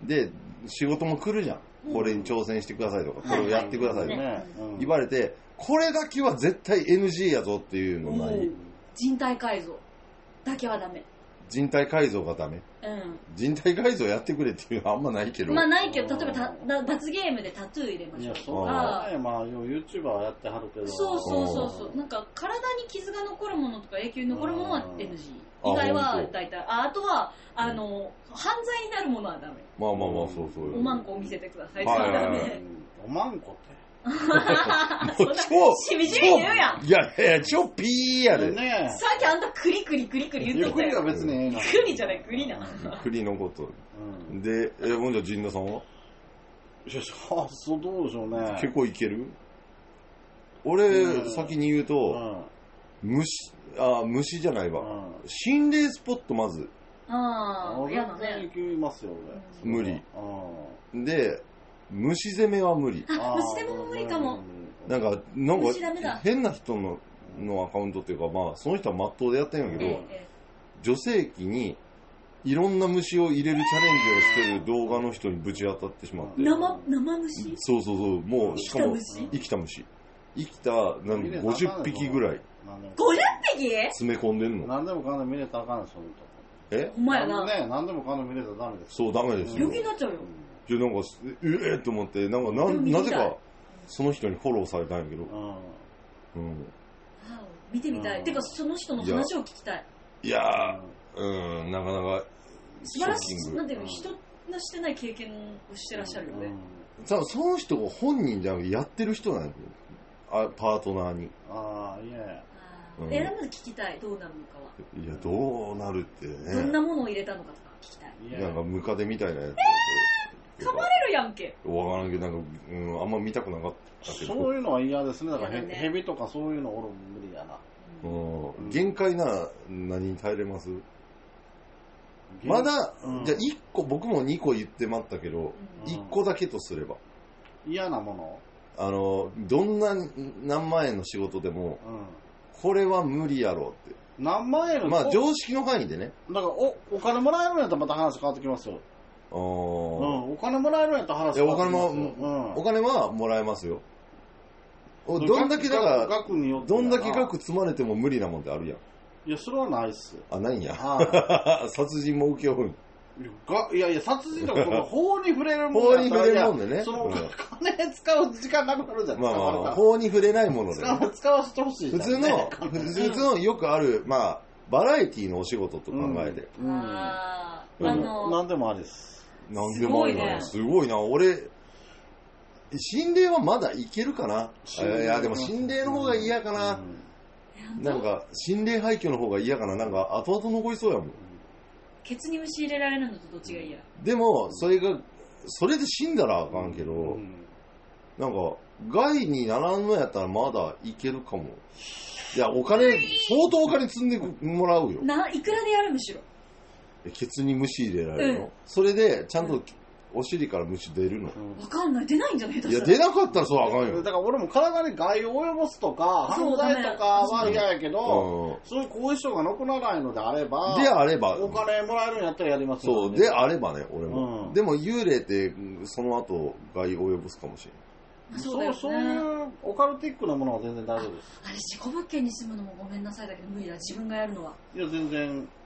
で、仕事も来るじゃん。これに挑戦してくださいとか、これをやってくださいとか、言われて、これだけは絶対 エヌジー やぞっていうのない？ 人体改造だけはダメ。 人体改造がダメ、うん、人体改造やってくれっていうのはあんまないけど、 まあないけど、例えばた罰ゲームでタトゥー入れましょうとか、 ね、まあ YouTuber はやってはるけど、 そうそうそうそう、なんか体に傷が残るものとか永久に残るものは エヌジー、以外は大体、ああとはあの犯罪になるものはダメ。 まあまあまあそうそう。 おまんこを見せてくださいとかダメ。 おまんこってもう超しみじみ言うやん。 いやいや超ピーやで、ね、 さっきあんたクリクリクリクリ言っとったよ。 クリは別にええな。 クリじゃないクリな。 クリのこと、うん、でえほんじゃ陣田さんは？ いやあそうどうでしょうね。 結構いける？俺、うん、先に言うと、うん、虫あ虫じゃないわ、うん、心霊スポットまず。 ああ嫌だね。 行きますよ俺。無理。で虫攻めは無理。 あ、虫攻めも無理かも。 なんか、なんか変な人ののアカウントっていうか、まあ、その人はまっとうでやってるんやけど、ええ、女性器にいろんな虫を入れるチャレンジをしてる動画の人にぶち当たってしまって。 生、生虫？ そうそうそう、もう、しかも、生きた虫。生きた、なんかごじゅっぴきぐらい。 ごじゅっぴき？ 詰め込んでんの。 何でもかんでも見れたらあかんの、そのと。 え？ ほんまやな。 ね、何でもかんでも見れたらダメです。 そう、ダメですよ。 病気になっちゃうよ。 じゃなんか、ええー、と思って、なんかな、なぜか、その人にフォローされたんやけど。 うん。見てみたい。てか、その人の話を聞きたい。 いやー、うん、なかなか、 素晴らしい、なんていうの、人のしてない経験をしてらっしゃるよね。 さあ、その人が本人じゃなくて、やってる人なんやけど、あ、パートナーに。 ああ、いや。 え、まず聞きたい、どうなるのかは。 いや、どうなるってね。 どんなものを入れたのかとか聞きたい。 なんか、ムカデみたいなやつ。 噛まれるやんけ。 わからんけど、なんか、うん、あんま見たくなかったけど。 そういうのは嫌ですね。だからヘ、ヘビとかそういうの俺も無理やな。 うん。限界なら何に耐えれます？まだ、うん、じゃあいっこ、僕もにこ言ってまったけど、うん、いっこだけとすれば。 嫌なもの？ あの、どんな何万円の仕事でも、うん、これは無理やろうって。 何万円の？ まあ常識の範囲でね。 だからお、お金もらえるんやったらまた話変わってきますよ。うん、お金もらえるんやったら話変わってきますよ。お金も、うん、 お金はもらえますよ。どんだけだから、どんだけ額積まれても無理なもんってあるやん。 いや、それはないっす。 あ、ないんや。殺人も請け負う。 いやいや、殺人とか法に触れるもん法に触れるもんでね。 その、金使う時間なくなるじゃん。 まあまあ、法に触れないもので、 ね。使わせてほしい。 普通の、普通のよくある、まあ、バラエティのお仕事と考えて。 うん。あの、なんでもありです。 なんでもありなの。すごいな。俺、心霊はまだいけるかな。いや、でも心霊の方が嫌かな。なんか、心霊廃墟の方が嫌かな。なんか、後々残りそうやもん。 ケツに虫入れられるのとどっちが嫌？ でも、それが、それで死んだらあかんけど、うん、なんか、害にならんのやったらまだいけるかも。いや、お金、相当お金積んでもらうよ。 な、いくらでやるむしろ。 ケツに虫入れられるの、うん、それで、ちゃんと、お尻から虫出るの？わかんない。出ないんじゃないですか。 いや、出なかったらそうあかんよ。 だから俺も体に害を及ぼすとか、犯罪とかは嫌やけど、そういう後遺症が残らないのであれば、 であれば、 お金もらえるんやったらやりますよ、 ね。そう、であればね、俺も。うん、でも幽霊って、その後、害を及ぼすかもしれない。 そうだよね、 そう、そういうオカルティックなものは全然大丈夫です。 あれ、事故物件に住むのもごめんなさいだけど無理だ。自分がやるのは。 いや、全然。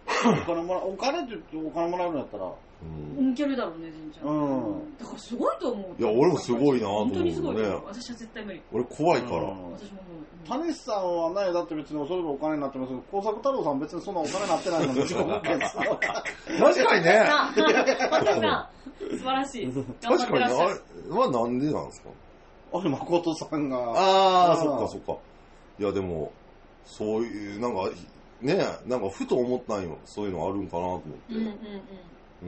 お金もらお金って言ってお金もらえるんやったらうん、いけるだろうね、全ちゃん。うん。だからすごいと思う。 いや、俺もすごいなと思う、ね。 本当にすごいと思う。私は絶対無理。 俺怖いから。うん、 私ももう。 たにしさんはね、だって別にそれがお金になってますけど、工作太郎さん別にそんなお金になってないので、自己保険です。 確かにね。 素晴らしい。 確かに、あれはなんでなんですか？ あれ、誠さんが。 ああ、そっかそっか。いや、でも、そういう、なんか、ね、なんかふと思ったんよ。そういうのあるんかなと思って。うんうんうん。うん、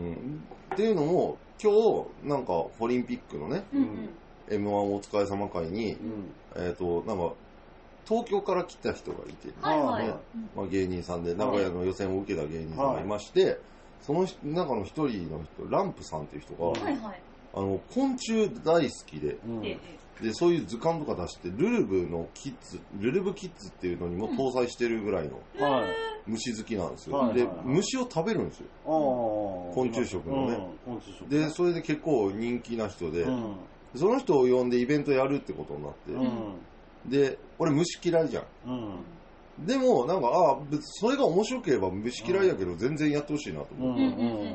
っていうのも今日なんかオリンピックのね、うんうん、エムワン お疲れ様会に、うん、えっ、ー、となんか東京から来た人がいて、ね、はいはい、まあ、芸人さんで名古屋の予選を受けた芸人さんがいまして、はい、その中の一人の人ランプさんっていう人が、はいはい、あの昆虫大好きで、うん、でそういう図鑑とか出してルルブのキッズルルブキッズっていうのにも搭載してるぐらいの、うん、虫好きなんですよ、はいはいはい、で虫を食べるんですよ、昆虫食のね、うん、でそれで結構人気な人で、うん、その人を呼んでイベントやるってことになって、うん、で俺虫嫌いじゃん、うん、でもなんかあ別それが面白ければ虫嫌いやけど全然やってほしいなと思って、うん、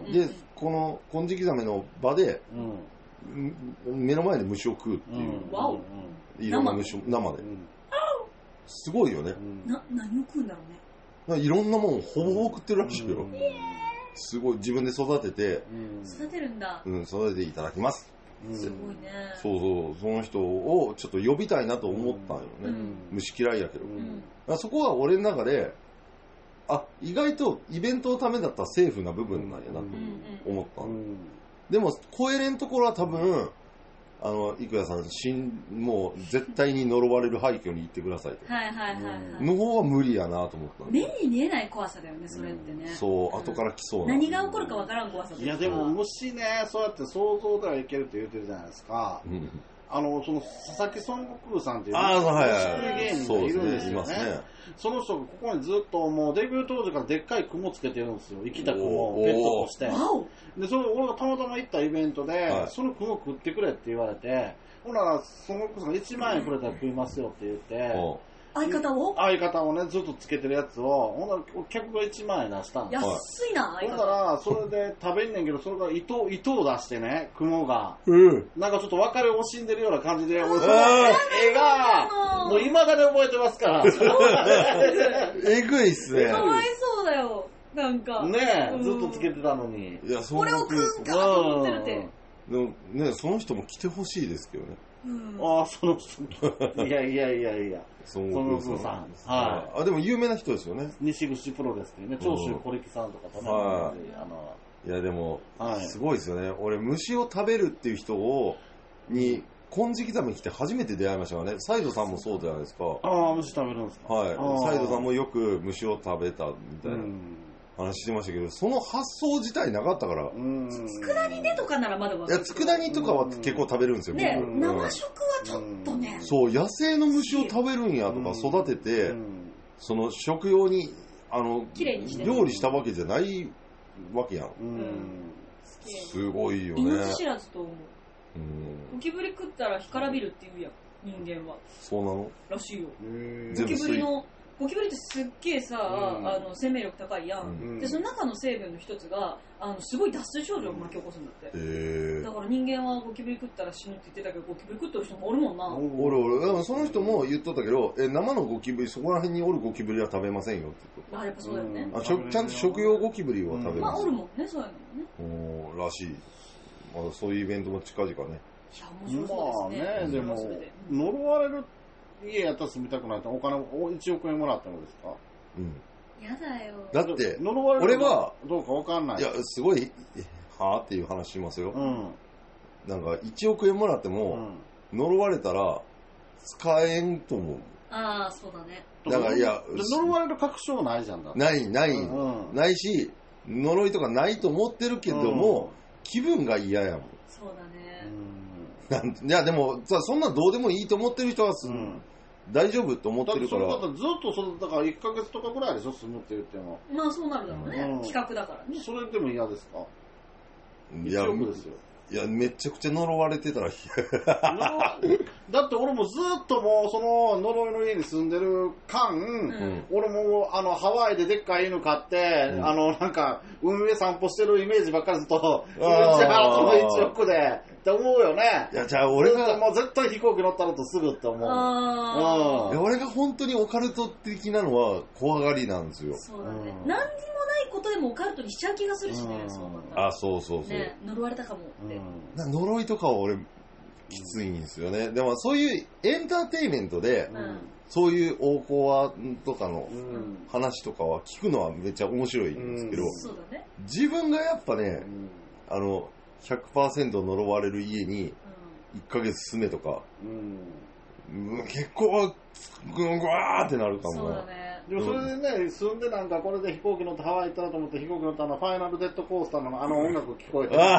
でこの金色ザメの場で、うん、目の前で虫を食うっていう、うん、いろんな虫を生で、うん、すごいよね、 な何を食うんだろうね、 いろんなもんほぼほぼ食ってるらしいよ、うん、すごい自分で育てて、 うん、育てるんだ、 うん、育てていただきます、 うん、すごいね、 そうそうその人をちょっと呼びたいなと思ったんよね、うん、虫嫌いやけど、うん、そこは俺の中であ意外とイベントのためだったらセーフな部分なんやなと思ったの、うん、でも超えれんところは多分あの生谷さんしんもう絶対に呪われる廃墟に行ってくださいと、 はいはいはい、はい、 の方は無理やなと思った目に見えない怖さだよねそれってね、 うん、そう、後から来そうな何が起こるかわからん怖さいやでも虫ねそうやって想像ではいけるって言ってるじゃないですか、うん、あのその佐々木孫悟空さんっていうあ、はいはい、 芸人がいるんですよね、ね、その人がここにずっともうデビュー当時からでっかい雲つけてるんですよ、生きた雲をペットとして、でそれ俺がたまたま行ったイベントで、はい、その雲食ってくれって言われて、ほら孫悟空さんがいちまんえんくれたら食いますよって言って、 相方を相方をねずっとつけてるやつをほんなら客がいちまんえん出したんです。 安いな。 ほんならそれで食べんねんけどそれから糸糸を出してね雲が、うん、なんかちょっと別れを惜しんでるような感じで、俺その絵がもう未だに覚えてますからえぐいっすね。 かわいそうだよなんかねえ、うん、ずっとつけてたのに、 いやそれを食うんかと思ってるって。 でもねその人も来てほしいですけどね。 うん、ああその人いやいやいやいや孫悟空さん、はい、あでも有名な人ですよね。 西口プロレスっていうね、長州小力さんとかとね、はい、あのいやでも、はい、すごいですよね。俺虫を食べるっていう人をに金色ザメ来て初めて出会いましたからね。サイドさんもそうじゃないですか。 ああ虫食べるんですか。 はい、サイドさんもよく虫を食べたみたいな、うん話してましたけど、その発想自体なかったから。 佃煮でとかならまだわかる。 いや、佃煮とかは結構食べるんですよ。 ね、生食はちょっとね。 そう、野生の虫を食べるんやとか育てて、その食用に、あの、料理したわけじゃないわけやん。すごいよね。 命知らずと思う。ゴキブリ食ったら干からびるって言うやん、人間は。 そうなの？ らしいよ。ゴキブリのゴキブリってすっげえさ、うん、あの生命力高いやん、うん、でその中の成分の一つがあのすごい脱水症状を巻き起こすんだって、うん、だから人間はゴキブリ食ったら死ぬって言ってたけどゴキブリ食ってる人もおるもんな。 おるおる。でもその人も言っとったけど、え生のゴキブリそこら辺におるゴキブリは食べませんよって言っとった。 あやっぱそうだよね、 うん、あちゃんと食用ゴキブリは食べます、うん、 まあおるもんねそういうのもね。おらしい、まあ、そういうイベントも近々ね。 いや面白そうですね。 まあねでも呪われる家やったら住みたくないとお金をいちおくえんもらったのですか。 うん、 やだよ。 だって俺はどうかわかんない。 いやすごいはぁっていう話しますよ、うん、なんかいちおくえんもらっても、うん、呪われたら使えんと思う。 ああそうだね。 だからいや呪われる確証ないじゃんだ。 ないない、うん、ないし呪いとかないと思ってるけども、うん、気分が嫌やもん。 そうだね、 うん、いやでもさそんなどうでもいいと思ってる人はす、うん大丈夫って思ってるから。だってその方ずっとそのだからいっかげつとかぐらいでしょ住むって言っても。 まあそうなるだろうね、うん、企画だからね。 それでも嫌ですか。 いやいちおくですよ。 いや、めちゃくちゃ呪われてたらだって俺もずっともうその呪いの家に住んでる間、うん、俺もあのハワイででっかい犬飼って、うん、あのなんか海辺散歩してるイメージばっかりずっとじゃあその一億でって思うよね。 いやじゃあ俺がもう絶対飛行機乗ったのとすぐって思う。あ、 うん、いや俺が本当にオカルト的なのは怖がりなんですよ。 そうだね、うん、何にもないことでもオカルトにしちゃう気がするしね、うん、そうだったら。 あ、そうそうそう、 ね、呪われたかもって、 うん、呪いとかは俺きついんですよね。でもそういうエンターテインメントで、うん、そういう大コアとかの話とかは聞くのはめっちゃ面白いんですけど、うん、 そうだね、 自分がやっぱね、うん、あの ひゃくパーセント 呪われる家にいっかげつ住めとか、うん、結構グワーってなるかも。 そうだね。 でもそれでね、うん、住んでなんかこれで飛行機乗ってハワイ行ったらと思って飛行機乗ったらファイナルデッドコースターのあの音楽聞こえて、うん、うわ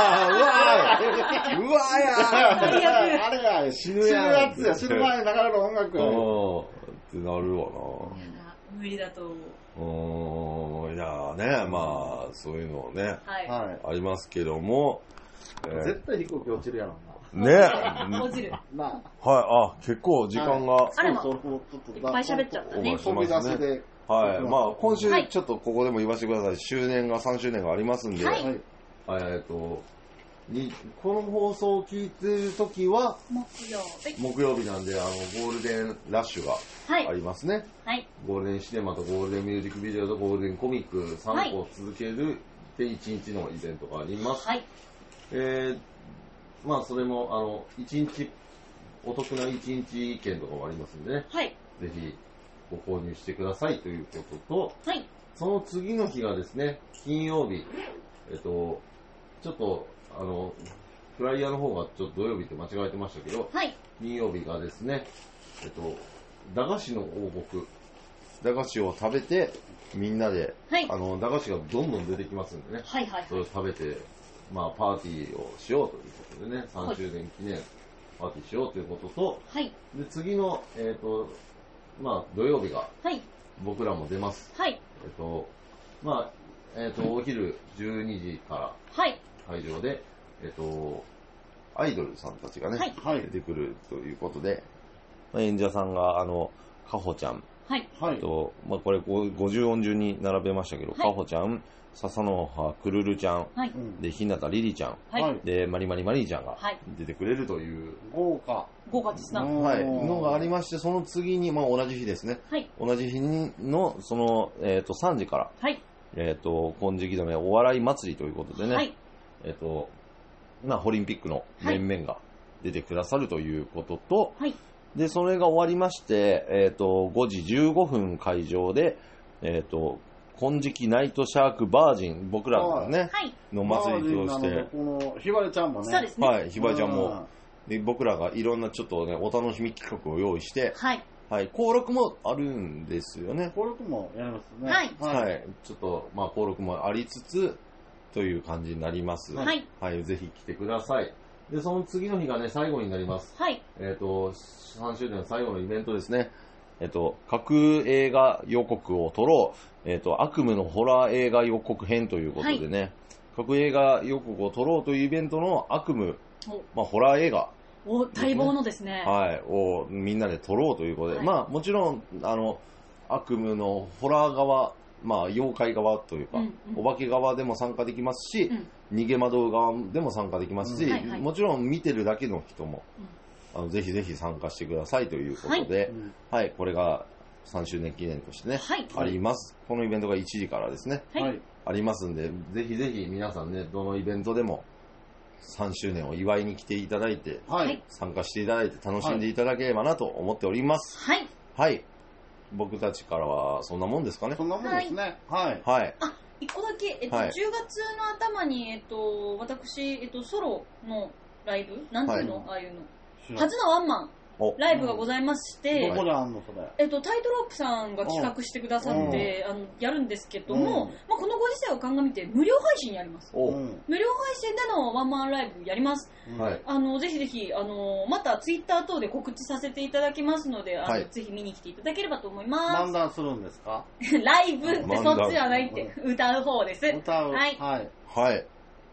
ーうわーやあれや死ぬやつや、死ぬ前に流れる音楽やってなるわな。 無理だと思う。うん、いやね、まあそういうのね、はい、ありますけども、 えー、絶対飛行機落ちるやろな。 ね、 落ちる。 まあ、はい、あ、結構時間が、はい、 あれもいっぱい喋っちゃったね。 飛び出しで、 はい、まあ今週ちょっとここでも言わせてください。周年がさんしゅうねんがありますんで、はい、えっとにこの放送を聞いてるときは木曜日木曜日なんで、あのゴールデンラッシュがありますね。はい。ゴールデンシネマとゴールデンミュージックビデオとゴールデンコミックさんこ続けるでいちにちのイベントがあります。はい。えーまあそれもあのいちにちお得ないちにち券とかもありますんでね、はい、ぜひご購入してくださいということと、はい、その次の日がですね、金曜日、えっとちょっとあのフライヤーの方がちょっと土曜日って間違えてましたけど、はい、金曜日がですね、えっと駄菓子の王国、駄菓子を食べてみんなで、はい、あの駄菓子がどんどん出てきますんでね、はいはいはい、それを食べてまあ、パーティーをしようということでね、さんしゅうねん記念パーティーしようということと、はい、で次の、えっと、まあ、土曜日が、僕らも出ます。はい、えっと、まあ、えっと、お昼じゅうにじから会場で、えっと、アイドルさんたちがね、はい、出てくるということで、演者さんが、あの、かほちゃん、はい、えっと、まあ、これごじゅう音順に並べましたけど、はい、かほちゃん、笹の葉くるるちゃん、はい、で日向りりちゃん、はい、でまりまりまりちゃんが出てくれるという、 豪華豪華ですな、 はい、のがありまして、その次に、まあ、同じ日ですね、はい、同じ日のその、えー、とさんじから、はい、えー、と金色止めお笑い祭りということでね、はい、えーとまあ、オリンピックの面々が出てくださるということと、はい、でそれが終わりまして、えー、とごじじゅうごふん会場で、えーと金色ナイトシャークバージン、僕らがね、はい、の祭りとして、 このひばりちゃんもね、 そうですね、 はい、ひばりちゃんも、で僕らがいろんなちょっとね、お楽しみ企画を用意して、はい、はい、登録もあるんですよね。 登録もやりますね。 はい、 はい、ちょっとまあ登録もありつつという感じになります。はい、はい、ぜひ来てください。でその次の日がね、最後になります。はい、えっとさんしゅうねんの最後のイベントですね。えっと、各映画予告を撮ろう、えっと、悪夢のホラー映画予告編ということでね、はい、各映画予告を撮ろうというイベントの悪夢、まあ、ホラー映画、 お待望のですね、 はい、をみんなで撮ろうということで、はい、まあもちろんあの悪夢のホラー側、まあ妖怪側というか、うんうん、お化け側でも参加できますし、うん、逃げ惑う側でも参加できますし、うんはいはい、もちろん見てるだけの人も、うんあのぜひぜひ参加してくださいということで、はい、はい、これがさんしゅうねん記念としてね、はい、あります。このイベントがいちじからですね、はい、ありますんで、ぜひぜひ皆さんね、どのイベントでもさんしゅうねんを祝いに来ていただいて、はい、参加していただいて楽しんでいただければなと思っております。はい。はい。僕たちからはそんなもんですかね。 そんなもんですね。はい。 はい。 あ、一個だけ、えっと、はい、じゅうがつの頭に、えっと、私、えっと、ソロのライブなんていうの、はい、ああいうの。初のワンマンライブがございまして、 どこであんのそれ、 えっと、タイトロープさんが企画してくださって、あのやるんですけども、まあ、このご時世を鑑みて無料配信やります。無料配信でのワンマンライブやります。はい、あのぜひぜひあのまたツイッター等で告知させていただきますので、あの、はい、ぜひ見に来ていただければと思います。 漫談するんですか？ ライブってそっちじゃないって、歌う方です。 歌う。 はい。 はい。 はい。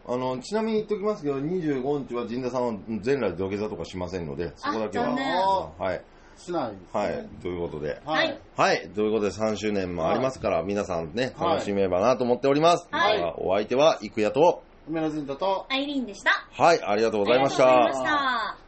あの、ちなみに言っときますけど、にじゅうごにちは陣田さんは全裸で土下座とかしませんので、そこだけは。はい。 しないです、ね。 はい。ということで。 はい。 はい。ということでさんしゅうねんもありますから、はい、皆さんね、楽しめばなと思っております。はい。お相手は、いくやと、 梅野陣田と、 アイリーンでした。 はい。ありがとうございました。 ありがとうございました。